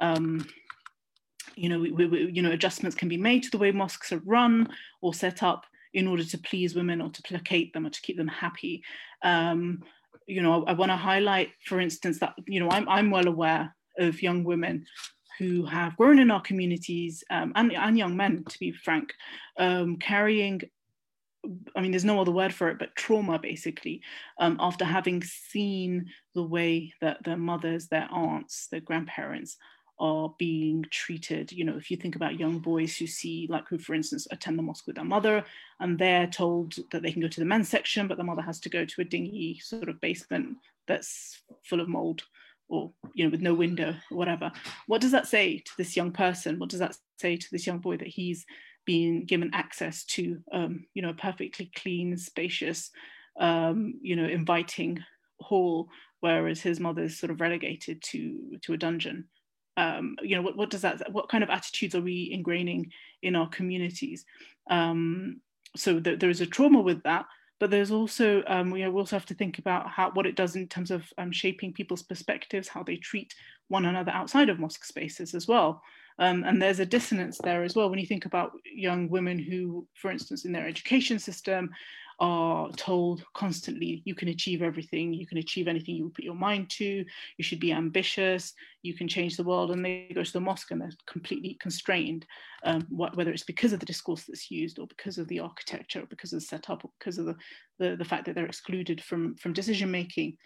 adjustments can be made to the way mosques are run or set up in order to please women, or to placate them, or to keep them happy. I want to highlight, for instance, that I'm well aware of young women who have grown in our communities, and young men, to be frank, carrying, there's no other word for it, but trauma, basically, after having seen the way that their mothers, their aunts, their grandparents are being treated. If you think about young boys who, for instance, attend the mosque with their mother, and they're told that they can go to the men's section, but the mother has to go to a dingy sort of basement that's full of mold, or with no window, or whatever. What does that say to this young person? What does that say to this young boy, that he's being given access to a perfectly clean, spacious, inviting hall, whereas his mother's sort of relegated to a dungeon? What does that? What kind of attitudes are we ingraining in our communities? So there is a trauma with that, but there's also we also have to think about what it does in terms of shaping people's perspectives, how they treat one another outside of mosque spaces as well. And there's a dissonance there as well when you think about young women who, for instance, in their education system, are told constantly, you can achieve everything, you can achieve anything you put your mind to, you should be ambitious, you can change the world. And they go to the mosque and they're completely constrained, whether it's because of the discourse that's used, or because of the architecture, or because of the setup, or because of the fact that they're excluded from decision making.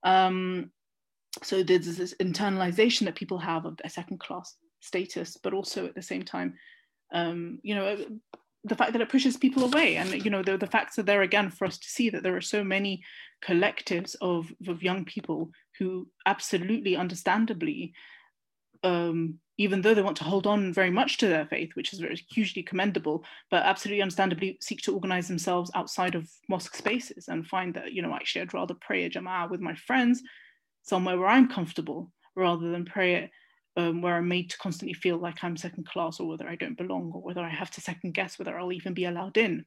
So there's this internalization that people have of their second class status, but also at the same time, the fact that it pushes people away. And the facts are there again for us to see, that there are so many collectives of young people who absolutely understandably, even though they want to hold on very much to their faith, which is very hugely commendable, but absolutely understandably seek to organize themselves outside of mosque spaces, and find that, actually I'd rather pray a jama'ah with my friends somewhere where I'm comfortable, rather than pray it where I'm made to constantly feel like I'm second class, or whether I don't belong, or whether I have to second guess whether I'll even be allowed in.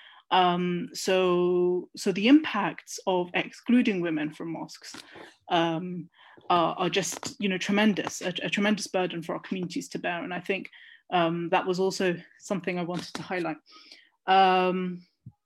So the impacts of excluding women from mosques are just tremendous, a tremendous burden for our communities to bear. And I think that was also something I wanted to highlight.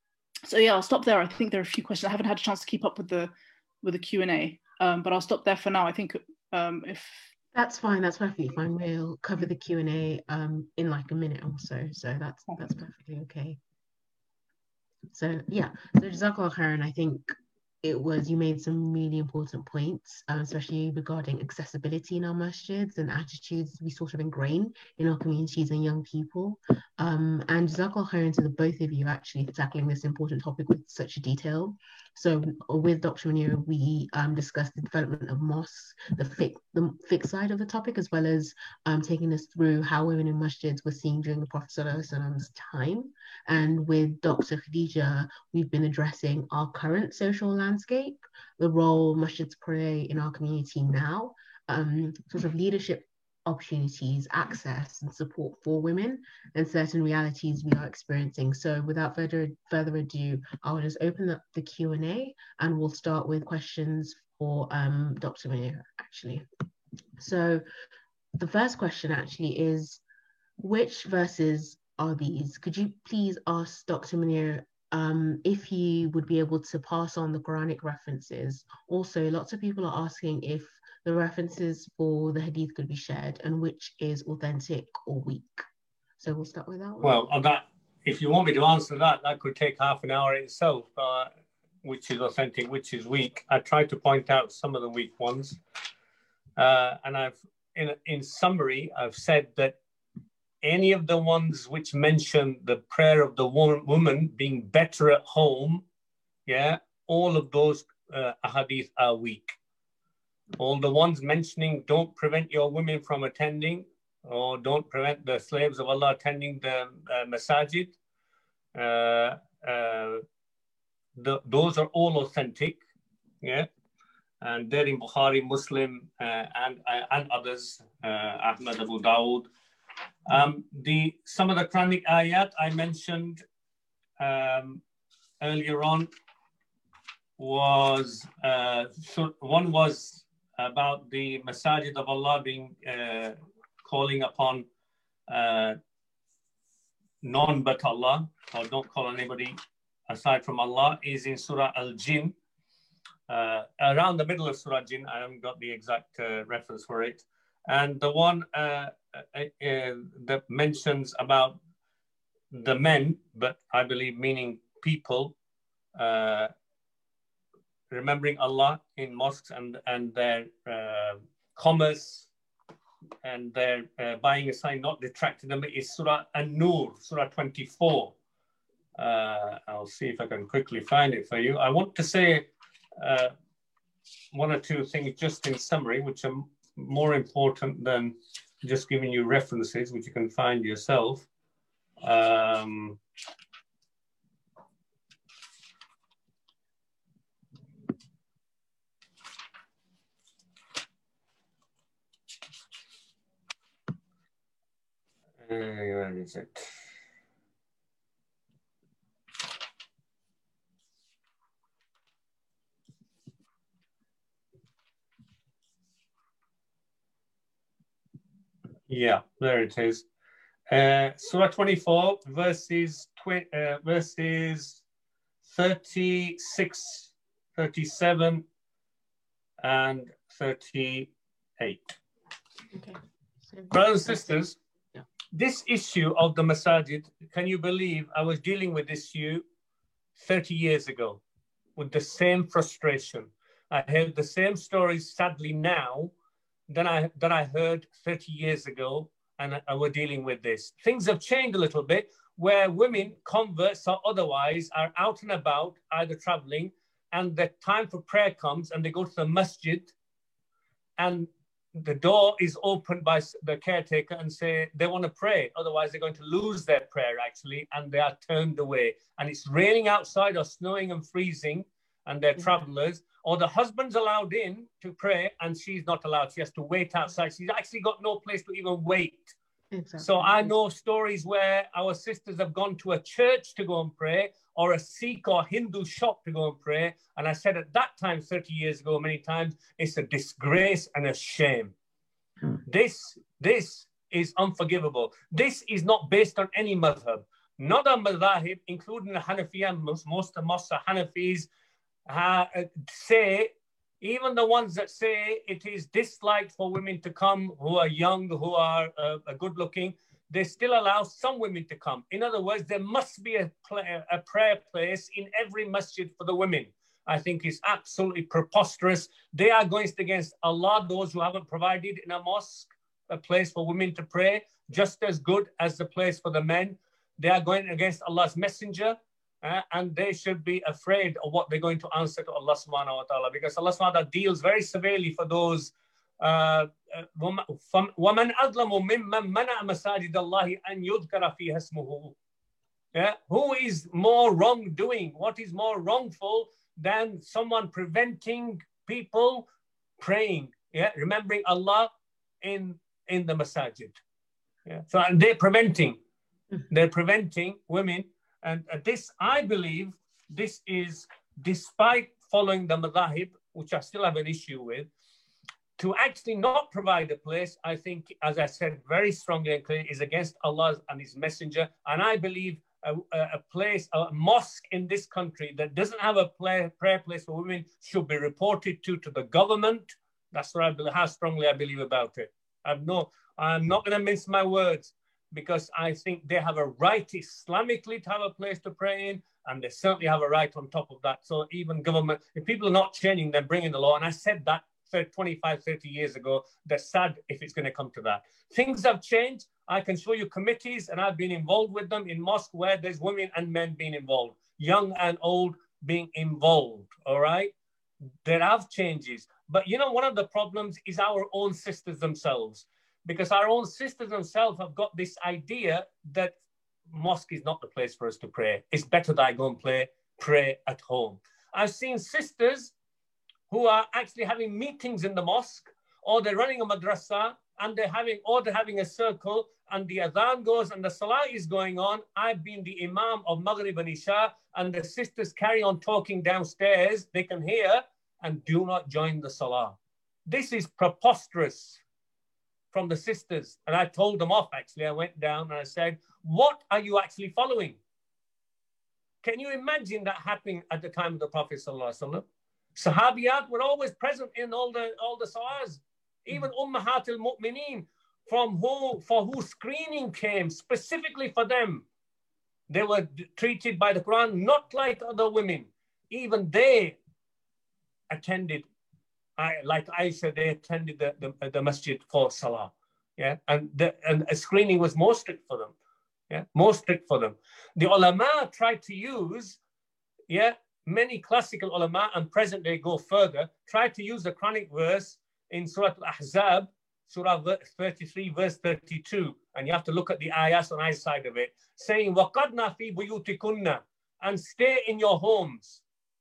So yeah, I'll stop there. I think there are a few questions. I haven't had a chance to keep up with the Q&A, but I'll stop there for now. I think if... That's fine. That's perfectly fine. We'll cover the Q&A in like a minute or so. So that's perfectly okay. So yeah, so Jazakallah khairan, I think you made some really important points, especially regarding accessibility in our masjids and attitudes we sort of ingrain in our communities and young people. And Jazakallah khairan to the both of you actually for tackling this important topic with such detail. So with Dr. Munira, we discussed the development of mosques, the fiqh side of the topic, as well as taking us through how women in masjids were seen during the Prophet ﷺ's time. And with Dr. Khadija, we've been addressing our current social landscape, the role masjids play in our community now, sort of leadership opportunities, access and support for women, and certain realities we are experiencing. So without further ado, I'll just open up the Q&A and we'll start with questions for Dr. Munira actually. So the first question actually is, which verses are these? Could you please ask Dr. Munira if you would be able to pass on the Quranic references? Also, lots of people are asking if the references for the hadith could be shared and which is authentic or weak. So we'll start with that one. Well, on that, if you want me to answer that, that could take half an hour itself, which is authentic, which is weak. I tried to point out some of the weak ones. And I've, in summary, I've said that any of the ones which mention the prayer of the woman being better at home, yeah, all of those ahadith are weak. All the ones mentioning don't prevent your women from attending, or don't prevent the slaves of Allah attending the masajid, those are all authentic, yeah, and they're in Bukhari, Muslim, and others, Ahmad, Abu Dawud. Some of the Quranic ayat I mentioned earlier on was, one was about the masajid of Allah being calling upon none but Allah, or don't call anybody aside from Allah, is in Surah Al-Jinn. Around the middle of Surah Jinn, I haven't got the exact reference for it. And the one that mentions about the men, but I believe meaning people, remembering Allah in mosques and their commerce and their buying a sign, not detracting them, is Surah An-Nur, Surah 24. I'll see if I can quickly find it for you. I want to say one or two things just in summary, which are more important than just giving you references, which you can find yourself. Where is it? Yeah, there it is. Surah 24, verses 36, 37, and 38. Okay. So, brothers and sisters, yeah, this issue of the masajid, can you believe I was dealing with this issue 30 years ago with the same frustration? I heard the same stories, sadly, now than I heard 30 years ago, and we're dealing with this. Things have changed a little bit, where women, converts or otherwise, are out and about, either traveling, and the time for prayer comes, and they go to the masjid, and the door is opened by the caretaker and say they want to pray, otherwise they're going to lose their prayer, actually, and they are turned away. And it's raining outside or snowing and freezing, and they're travelers, or the husband's allowed in to pray and she's not allowed. She has to wait outside. She's actually got no place to even wait. Exactly. So I know stories where our sisters have gone to a church to go and pray, or a Sikh or Hindu shop to go and pray. And I said at that time, 30 years ago, many times, it's a disgrace and a shame. This is unforgivable. This is not based on any madhab. not a madhahib, including the Hanafiya, most of the Hanafis say, even the ones that say it is disliked for women to come who are young, who are good looking, they still allow some women to come. In other words, there must be a prayer place in every masjid for the women. I think it's absolutely preposterous. They are going against Allah, those who haven't provided in a mosque a place for women to pray, just as good as the place for the men. They are going against Allah's messenger, and they should be afraid of what they're going to answer to Allah subhanahu wa ta'ala, because Allah subhanahu wa ta'ala deals very severely for those وَمَنْ أَظْلَمُ مِمَّنْ مَنَعَ مَسَاجِدَ اللَّهِ أَنْ يُذْكَرَ فِيهَا اسْمُهُ. Who is more wrongdoing? What is more wrongful than someone preventing people praying, remembering Allah in the masajid? So they're preventing women, and this, I believe, this is despite following the madhahib, which I still have an issue with, to actually not provide a place. I think, as I said very strongly and clearly, is against Allah and His Messenger. And I believe a place, a mosque in this country that doesn't have a prayer place for women should be reported to the government. That's what I believe, how strongly I believe about it. I'm not going to mince my words, because I think they have a right Islamically to have a place to pray in, and they certainly have a right on top of that. So even government, if people are not changing, they're bringing the law. And I said that 25, 30 years ago. They're sad if it's going to come to that. Things have changed. I can show you committees, and I've been involved with them in mosque where there's women and men being involved, young and old being involved, all right? There have changes. But you know, one of the problems is our own sisters themselves, because our own sisters themselves have got this idea that mosque is not the place for us to pray. It's better that I go and pray at home. I've seen sisters who are actually having meetings in the mosque, or they're running a madrasa, and they're having a circle, and the adhan goes and the salah is going on. I've been the imam of Maghrib and Isha, and the sisters carry on talking downstairs. They can hear and do not join the salah. This is preposterous from the sisters. And I told them off, actually. I went down and I said, what are you actually following? Can you imagine that happening at the time of the Prophet sallallahu alaihi wasallam? Sahabiyat were always present in all the salahs. Even Ummahat al-Mu'mineen, for who screening came specifically for them. They were treated by the Quran not like other women. Even they attended, like Aisha, they attended the masjid for salah. And a screening was more strict for them. More strict for them. The ulama tried to use, many classical ulama, and present day go further, tried to use the Quranic verse in Surah Al-Ahzab, Surah 33, verse 32. And you have to look at the ayahs on either side of it, saying, وَقَدْنَا فِي بُيُوتِكُنَّ, and stay in your homes.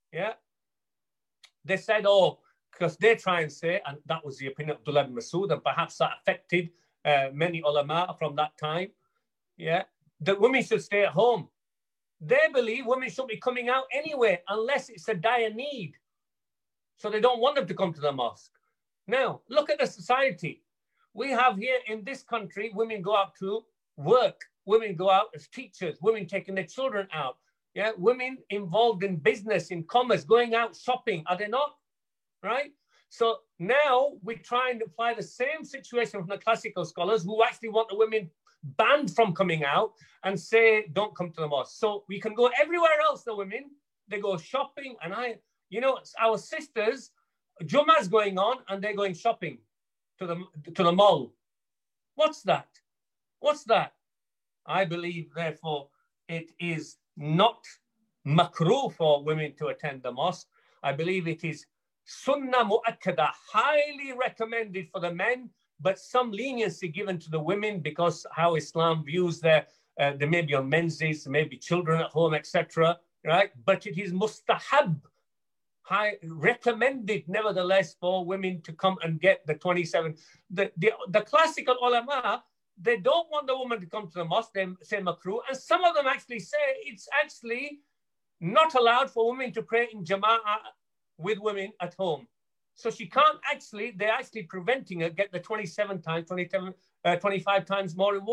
They said, because they try and say, and that was the opinion of Abdullah ibn Masud, and perhaps that affected many ulama from that time, that women should stay at home. They believe women should be coming out anyway, unless it's a dire need. So they don't want them to come to the mosque. Now, look at the society. We have here in this country, women go out to work. Women go out as teachers. Women taking their children out. Women involved in business, in commerce, going out shopping. Are they not? Right? So now we try and apply the same situation from the classical scholars who actually want the women banned from coming out and say, don't come to the mosque. So we can go everywhere else, the women. They go shopping, and our sisters, Jummah's going on, and they're going shopping to the mall. What's that? What's that? I believe, therefore, it is not makruh for women to attend the mosque. I believe it is sunnah mu'akkada, highly recommended for the men, but some leniency given to the women because how Islam views there may be on menses, there may be children at home, etc. Right? But it is mustahab, high recommended nevertheless for women to come and get the 27. The classical ulama, they don't want the woman to come to the mosque, they say makruh, and some of them actually say it's actually not allowed for women to pray in jama'ah with women at home. So she can't they're actually preventing her get the 25 times more reward.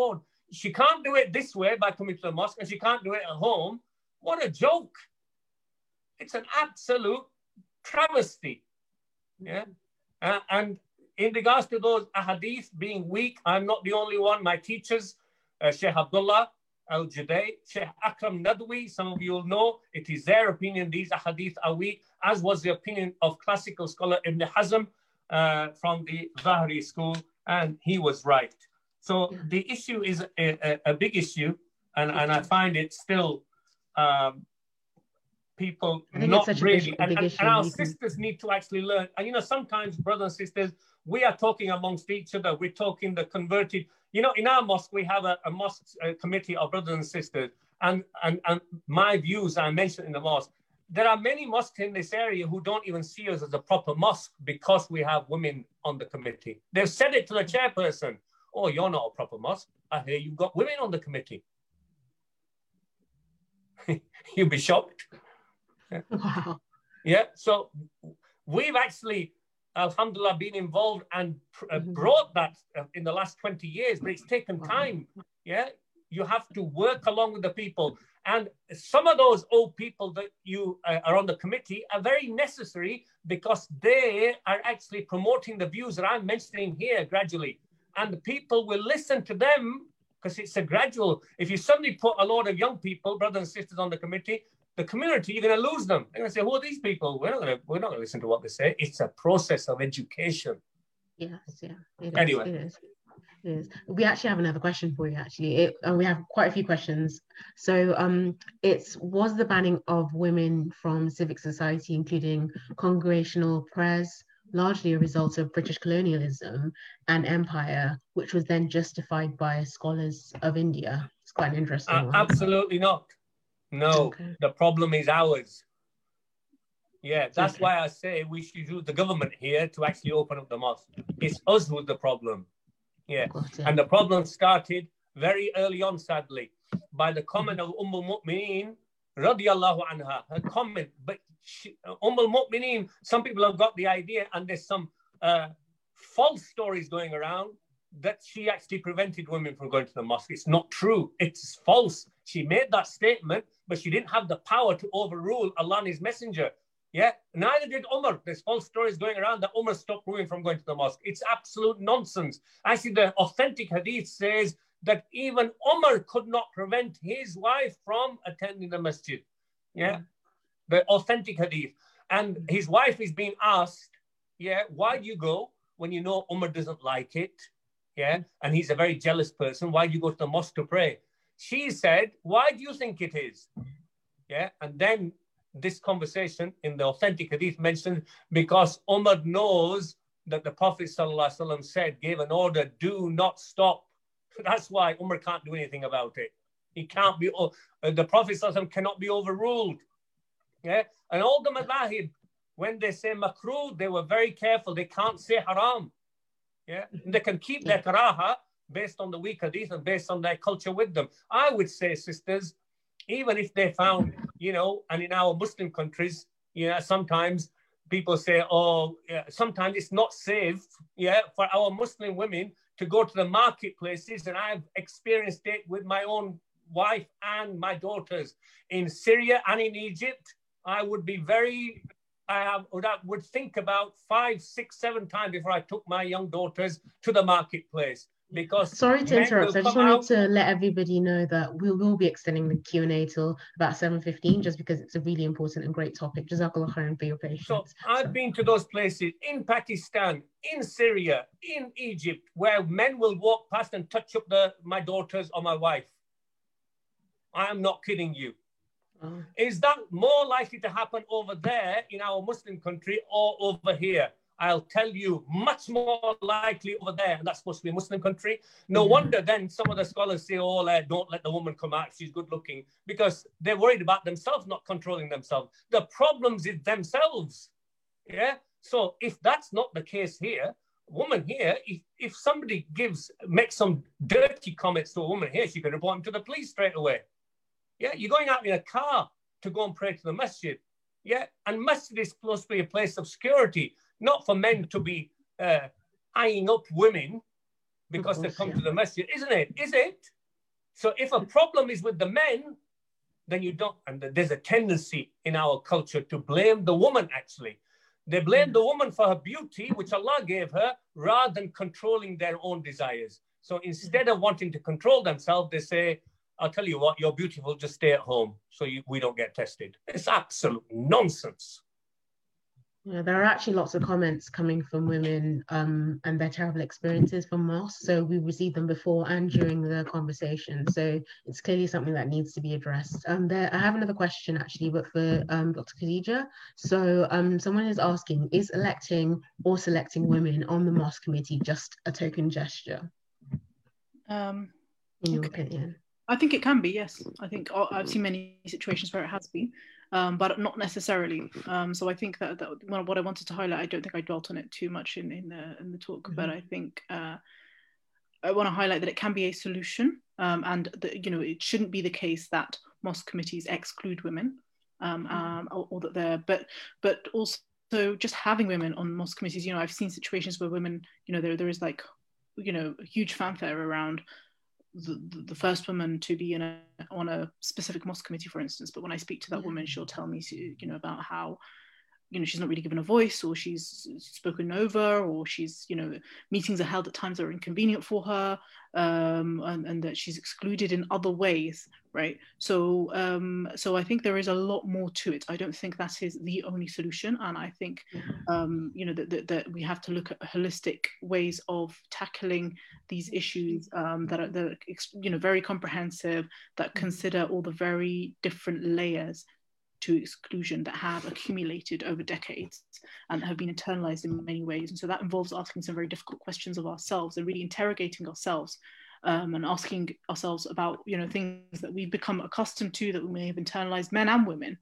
she can't do it this way by coming to the mosque, and she can't do it at home. What a joke. It's an absolute travesty. Yeah. And in regards to those ahadith being weak, I'm not the only one. My teachers, Sheikh Abdullah Al-Juday, Sheikh Akram Nadwi, some of you will know, it is their opinion these ahadith are weak, as was the opinion of classical scholar Ibn Hazm from the Zahri school, and he was right. So the issue is a big issue, and I find it still people not really, and our sisters need to actually learn. And you know, sometimes brothers and sisters, we are talking amongst each other. We're talking the converted. You know, in our mosque, we have a mosque committee of brothers and sisters, and my views are mentioned in the mosque. There are many mosques in this area who don't even see us as a proper mosque because we have women on the committee. They've said it to the chairperson. Oh, you're not a proper mosque. I hear you've got women on the committee. You'll be shocked. Wow. Yeah, so we've actually, alhamdulillah, been involved and brought that in the last 20 years, but it's taken time. Yeah, you have to work along with the people. And some of those old people that you are on the committee are very necessary because they are actually promoting the views that I'm mentioning here gradually. And the people will listen to them because it's a gradual. If you suddenly put a lot of young people, brothers and sisters on the committee, the community, you're going to lose them. They're going to say, who are these people? We're not going to listen to what they say. It's a process of education. Yes, yeah. Anyway. It is. We actually have another question for you, actually. We have quite a few questions. So was the banning of women from civic society, including congregational prayers, largely a result of British colonialism and empire, which was then justified by scholars of India? It's quite an interesting one. Absolutely not. No, okay. The problem is ours. Yeah, that's why I say we should use the government here to actually open up the mosque. It's us who's the problem. Yeah, and the problem started very early on, sadly, by the comment of al-Mu'mineen, radiyallahu anha, her comment. But al-Mu'mineen, some people have got the idea, and there's some false stories going around that she actually prevented women from going to the mosque. It's not true. It's false. She made that statement, but she didn't have the power to overrule Allah and His Messenger. Yeah, neither did Umar. There's false stories going around that Umar stopped women from going to the mosque. It's absolute nonsense. Actually, the authentic hadith says that even Umar could not prevent his wife from attending the masjid. Yeah, the authentic hadith. And his wife is being asked, yeah, why do you go when you know Umar doesn't like it? Yeah, and he's a very jealous person. Why do you go to the mosque to pray? She said, why do you think it is? Yeah, and then this conversation in the authentic hadith mentioned because Umar knows that the Prophet ﷺ said, gave an order, do not stop. That's why Umar can't do anything about it. He can't be, the Prophet ﷺ cannot be overruled. Yeah, and all the madhahib, when they say makruh, they were very careful. They can't say haram. Yeah, and they can keep their karaha based on the weak hadith and based on their culture with them. I would say, sisters, even if they found, you know, and in our Muslim countries, you know, sometimes people say, oh, yeah, sometimes it's not safe, yeah, for our Muslim women to go to the marketplaces. And I've experienced it with my own wife and my daughters in Syria and in Egypt. I would be very, would think about 5, 6, 7 times before I took my young daughters to the marketplace. Because sorry to interrupt. I just wanted to let everybody know that we will be extending the Q&A till about 7:15, just because it's a really important and great topic. Jazakallah khairan for your patience. So I've been to those places in Pakistan, in Syria, in Egypt, where men will walk past and touch up my daughters or my wife. I am not kidding you. Oh. Is that more likely to happen over there in our Muslim country or over here? I'll tell you, much more likely over there, and that's supposed to be a Muslim country. No wonder then some of the scholars say, oh, don't let the woman come out, she's good looking, because they're worried about themselves not controlling themselves. The problems is themselves, yeah? So if that's not the case here, woman here, if somebody makes some dirty comments to a woman here, she can report him to the police straight away. Yeah, you're going out in a car to go and pray to the masjid. Yeah, and masjid is supposed to be a place of security, not for men to be eyeing up women because they come to the masjid, isn't it? Is it? So if a problem is with the men, then you don't, and there's a tendency in our culture to blame the woman actually. They blame the woman for her beauty, which Allah gave her, rather than controlling their own desires. So instead of wanting to control themselves, they say, I'll tell you what, you're beautiful, just stay at home so we don't get tested. It's absolute nonsense. Yeah, there are actually lots of comments coming from women and their terrible experiences from mosques. So we received them before and during the conversation. So it's clearly something that needs to be addressed. I have another question actually, but for Dr. Khadija. So someone is asking, is electing or selecting women on the mosque committee just a token gesture? In your opinion? I think it can be, yes. I think I've seen many situations where it has been. But not necessarily. So I think that what I wanted to highlight, I don't think I dwelt on it too much in the talk, but I think I want to highlight that it can be a solution, and that, you know, it shouldn't be the case that mosque committees exclude women, or that they're, but also just having women on mosque committees. You know, I've seen situations where women, you know, there is like, you know, a huge fanfare around the first woman to be on a specific mosque committee, for instance. But when I speak to that woman, she'll tell me, you know, about how, you know, she's not really given a voice, or she's spoken over, or she's, you know, meetings are held at times that are inconvenient for her, and that she's excluded in other ways, right? So so I think there is a lot more to it. I don't think that is the only solution, and I think you know, that we have to look at holistic ways of tackling these issues that are you know, very comprehensive, that consider all the very different layers to exclusion that have accumulated over decades and have been internalized in many ways. And so that involves asking some very difficult questions of ourselves and really interrogating ourselves, and asking ourselves about, you know, things that we've become accustomed to, that we may have internalized, men and women,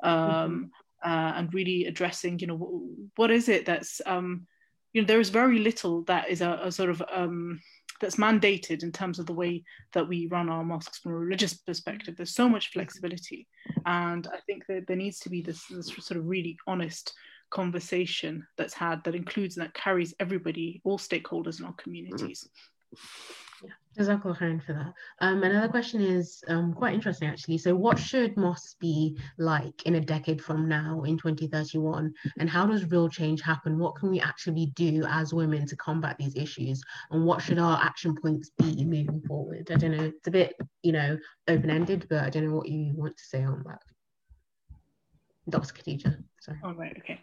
and really addressing, you know, what is it that's, you know, there is very little that is a sort of, that's mandated in terms of the way that we run our mosques from a religious perspective. There's so much flexibility. And I think that there needs to be this sort of really honest conversation that's had, that includes and that carries everybody, all stakeholders in our communities. Yeah, Jazakallah khairan for that. Another question is quite interesting actually. So what should mosques be like in a decade from now, in 2031? And how does real change happen? What can we actually do as women to combat these issues? And what should our action points be moving forward? I don't know, it's a bit, you know, open-ended, but I don't know what you want to say on that. Dr. Khadija, sorry. Oh, right, okay.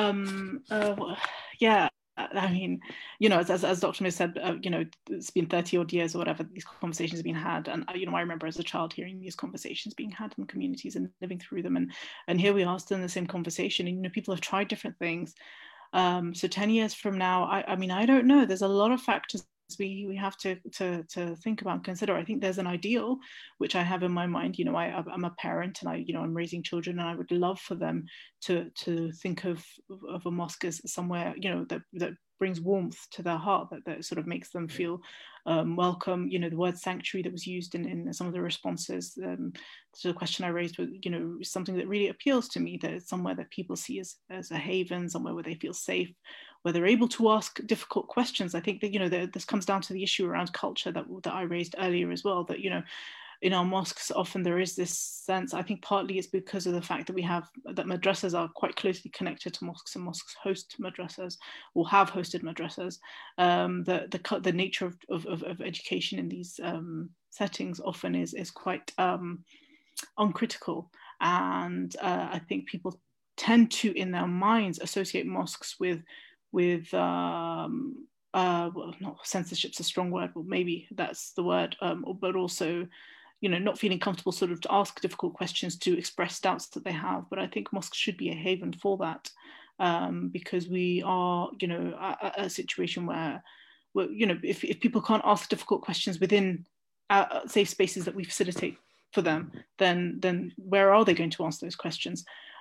Yeah. I mean, you know, as Dr. Mir said, you know, it's been 30 odd years or whatever these conversations have been had. And, you know, I remember as a child hearing these conversations being had in communities and living through them. And here we are still in the same conversation. And, you know, people have tried different things. So 10 years from now, I mean, I don't know. There's a lot of factors we have to think about and consider. I think there's an ideal, which I have in my mind. You know, I'm a parent, and I'm raising children, and I would love for them to think of a mosque as somewhere, you know, that brings warmth to their heart, that sort of makes them feel welcome. You know, the word sanctuary that was used in some of the responses to the question I raised, was, you know, something that really appeals to me, that it's somewhere that people see as a haven, somewhere where they feel safe, where they're able to ask difficult questions. I think that, you know, this comes down to the issue around culture that I raised earlier as well, that, you know, in our mosques, often there is this sense, I think partly it's because of the fact that that madrasas are quite closely connected to mosques, and mosques host madrasas, or have hosted madrasas. The nature of education in these settings often is quite uncritical. And I think people tend to, in their minds, associate mosques with well, not censorship's a strong word, but maybe that's the word, but also, you know, not feeling comfortable sort of to ask difficult questions, to express doubts that they have. But I think mosques should be a haven for that, because we are, you know, a situation where, you know, if people can't ask difficult questions within safe spaces that we facilitate for them, then where are they going to ask those questions?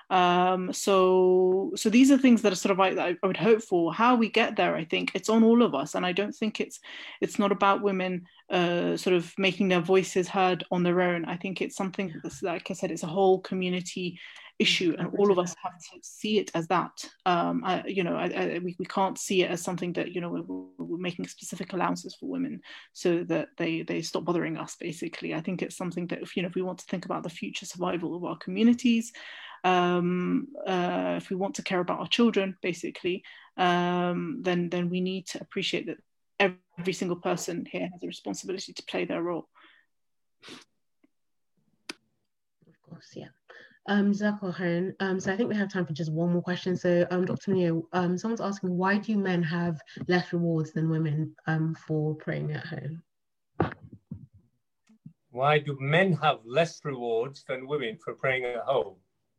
So these are things that are sort of like, I would hope for. How we get there, I think it's on all of us, and I don't think it's not about women sort of making their voices heard on their own. I think it's something that's, like I said, it's a whole community issue, and all of us have to see it as that. We can't see it as something that, we're making specific allowances for women so that they stop bothering us, basically. I think it's something that, if we want to think about the future survival of our communities, if we want to care about our children, basically, then we need to appreciate that every single person here has a responsibility to play their role. Of course, yeah. Jazakallah khairan. So I think we have time for just one more question. So Dr. Munir, someone's asking, why do men have less rewards than women for praying at home? Why do men have less rewards than women for praying at home?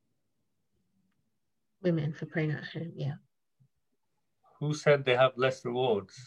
Women for praying at home, yeah. Who said they have less rewards?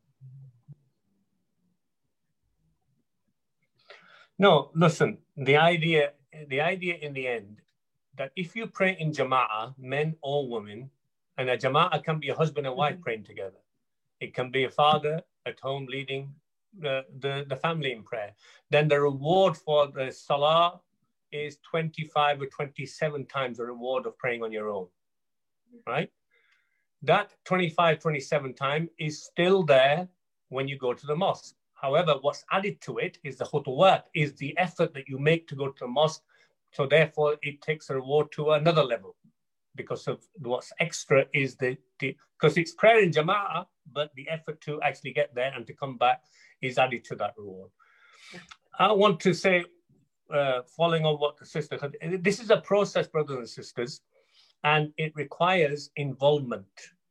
No, listen, the idea in the end, that if you pray in jama'ah, men or women, and a jama'ah can be a husband and wife praying together. It can be a father at home leading the family in prayer. Then the reward for the salah is 25 or 27 times the reward of praying on your own, right? That 25, 27 time is still there when you go to the mosque. However, what's added to it is the khutuwat, is the effort that you make to go to the mosque. So therefore, it takes a reward to another level because of what's extra is because it's prayer in jama'ah, but the effort to actually get there and to come back is added to that reward. I want to say, following on what the sister said, this is a process, brothers and sisters, and it requires involvement.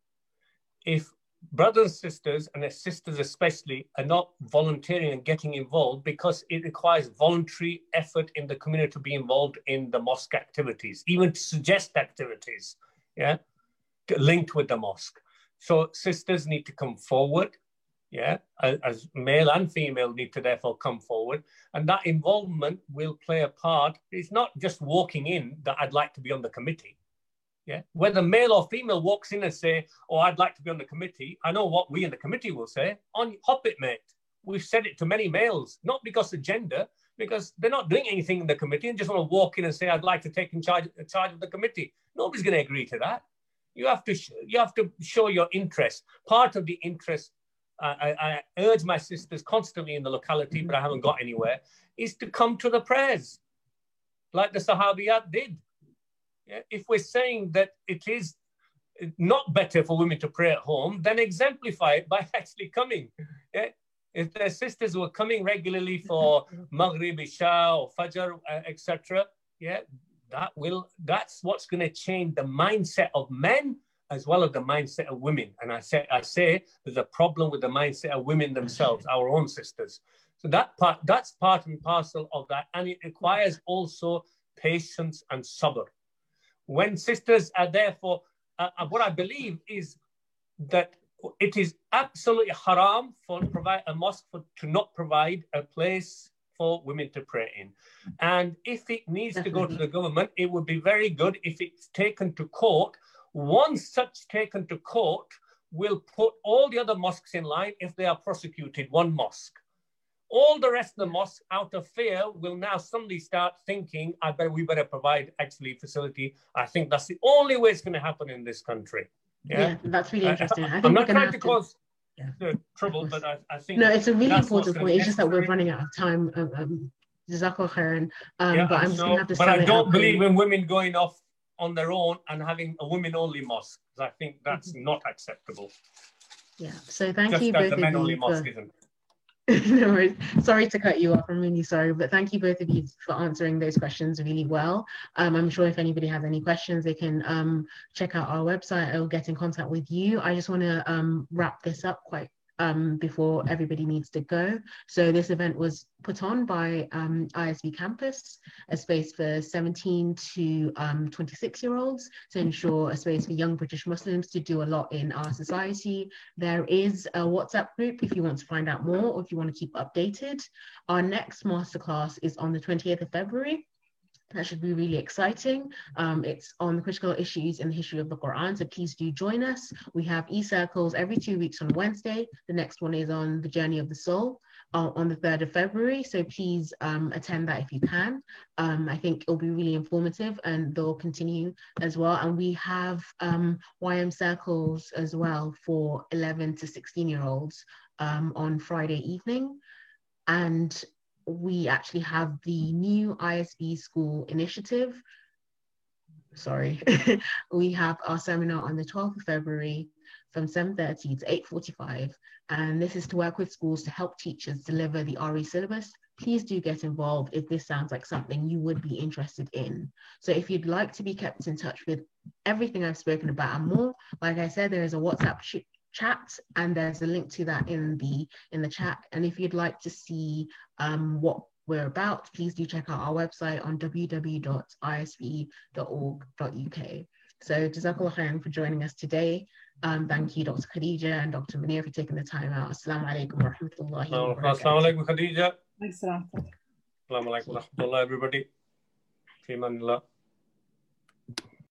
If brothers and sisters, and their sisters especially, are not volunteering and getting involved, because it requires voluntary effort in the community to be involved in the mosque activities, even to suggest activities, linked with the mosque. So sisters need to come forward, as male and female need to therefore come forward, and that involvement will play a part. It's not just walking in that I'd like to be on the committee. Yeah, whether male or female walks in and say, oh, I'd like to be on the committee, I know what we in the committee will say, hop it, mate. We've said it to many males, not because of gender, because they're not doing anything in the committee and just want to walk in and say, I'd like to take in charge of the committee. Nobody's going to agree to that. You have to show your interest. Part of the interest, I urge my sisters constantly in the locality, but I haven't got anywhere, is to come to the prayers, like the Sahabiyat did. If we're saying that it is not better for women to pray at home, then exemplify it by actually coming. If their sisters were coming regularly for Maghrib, Isha, or Fajr, etc., that's what's going to change the mindset of men as well as the mindset of women. And I say there's a problem with the mindset of women themselves, our own sisters. So that's part and parcel of that, and it requires also patience and sabr. When sisters are therefore, what I believe is that it is absolutely haram for a mosque to not provide a place for women to pray in. And if it needs to go to the government, it would be very good if it's taken to court. One such taken to court will put all the other mosques in line if they are prosecuted, one mosque. All the rest of the mosques, out of fear, will now suddenly start thinking, we better provide actually facility. I think that's the only way it's going to happen in this country. Yeah, that's really interesting. I'm not trying to cause trouble, but I think... No, it's a really important point. It's just that we're running out of time. Jazakallah khairan. But I'm just going to have to But I don't believe in women going off on their own and having a women-only mosque. I think that's not acceptable. Yeah, so thank you both of you. Just as the men-only mosque isn't. No worries. Sorry to cut you off. I'm really sorry, but thank you both of you for answering those questions really well. I'm sure if anybody has any questions, they can check out our website or get in contact with you. I just want to wrap this up quite before everybody needs to go. So this event was put on by ISB Campus, a space for 17 to 26-year-olds to ensure a space for young British Muslims to do a lot in our society. There is a WhatsApp group if you want to find out more or if you want to keep updated. Our next masterclass is on the 28th of February. That should be really exciting. It's on the critical issues in the history of the Quran, so please do join us. We have e-circles every 2 weeks on Wednesday. The next one is on the journey of the soul. on the 3rd of February. So please attend that if you can. I think it'll be really informative and they'll continue as well. And we have YM circles as well for 11 to 16-year-olds on Friday evening. And we actually have the new ISB school initiative. Sorry, we have our seminar on the 12th of February from 7:30 to 8:45. And this is to work with schools to help teachers deliver the RE syllabus. Please do get involved if this sounds like something you would be interested in. So if you'd like to be kept in touch with everything I've spoken about and more, like I said, there is a WhatsApp chat and there's a link to that in the chat. And if you'd like to see what we're about, please do check out our website on www.isv.org.uk. So Jazakallah khairan for joining us today. Thank you, Dr. Khadija and Dr. Munir, for taking the time out. Assalamu alaikum wa rahmatullahi wa barakatuh. Assalamu alaikum, Khadija. Assalamu alaikum wa rahmatullahi, everybody. Fi manillah.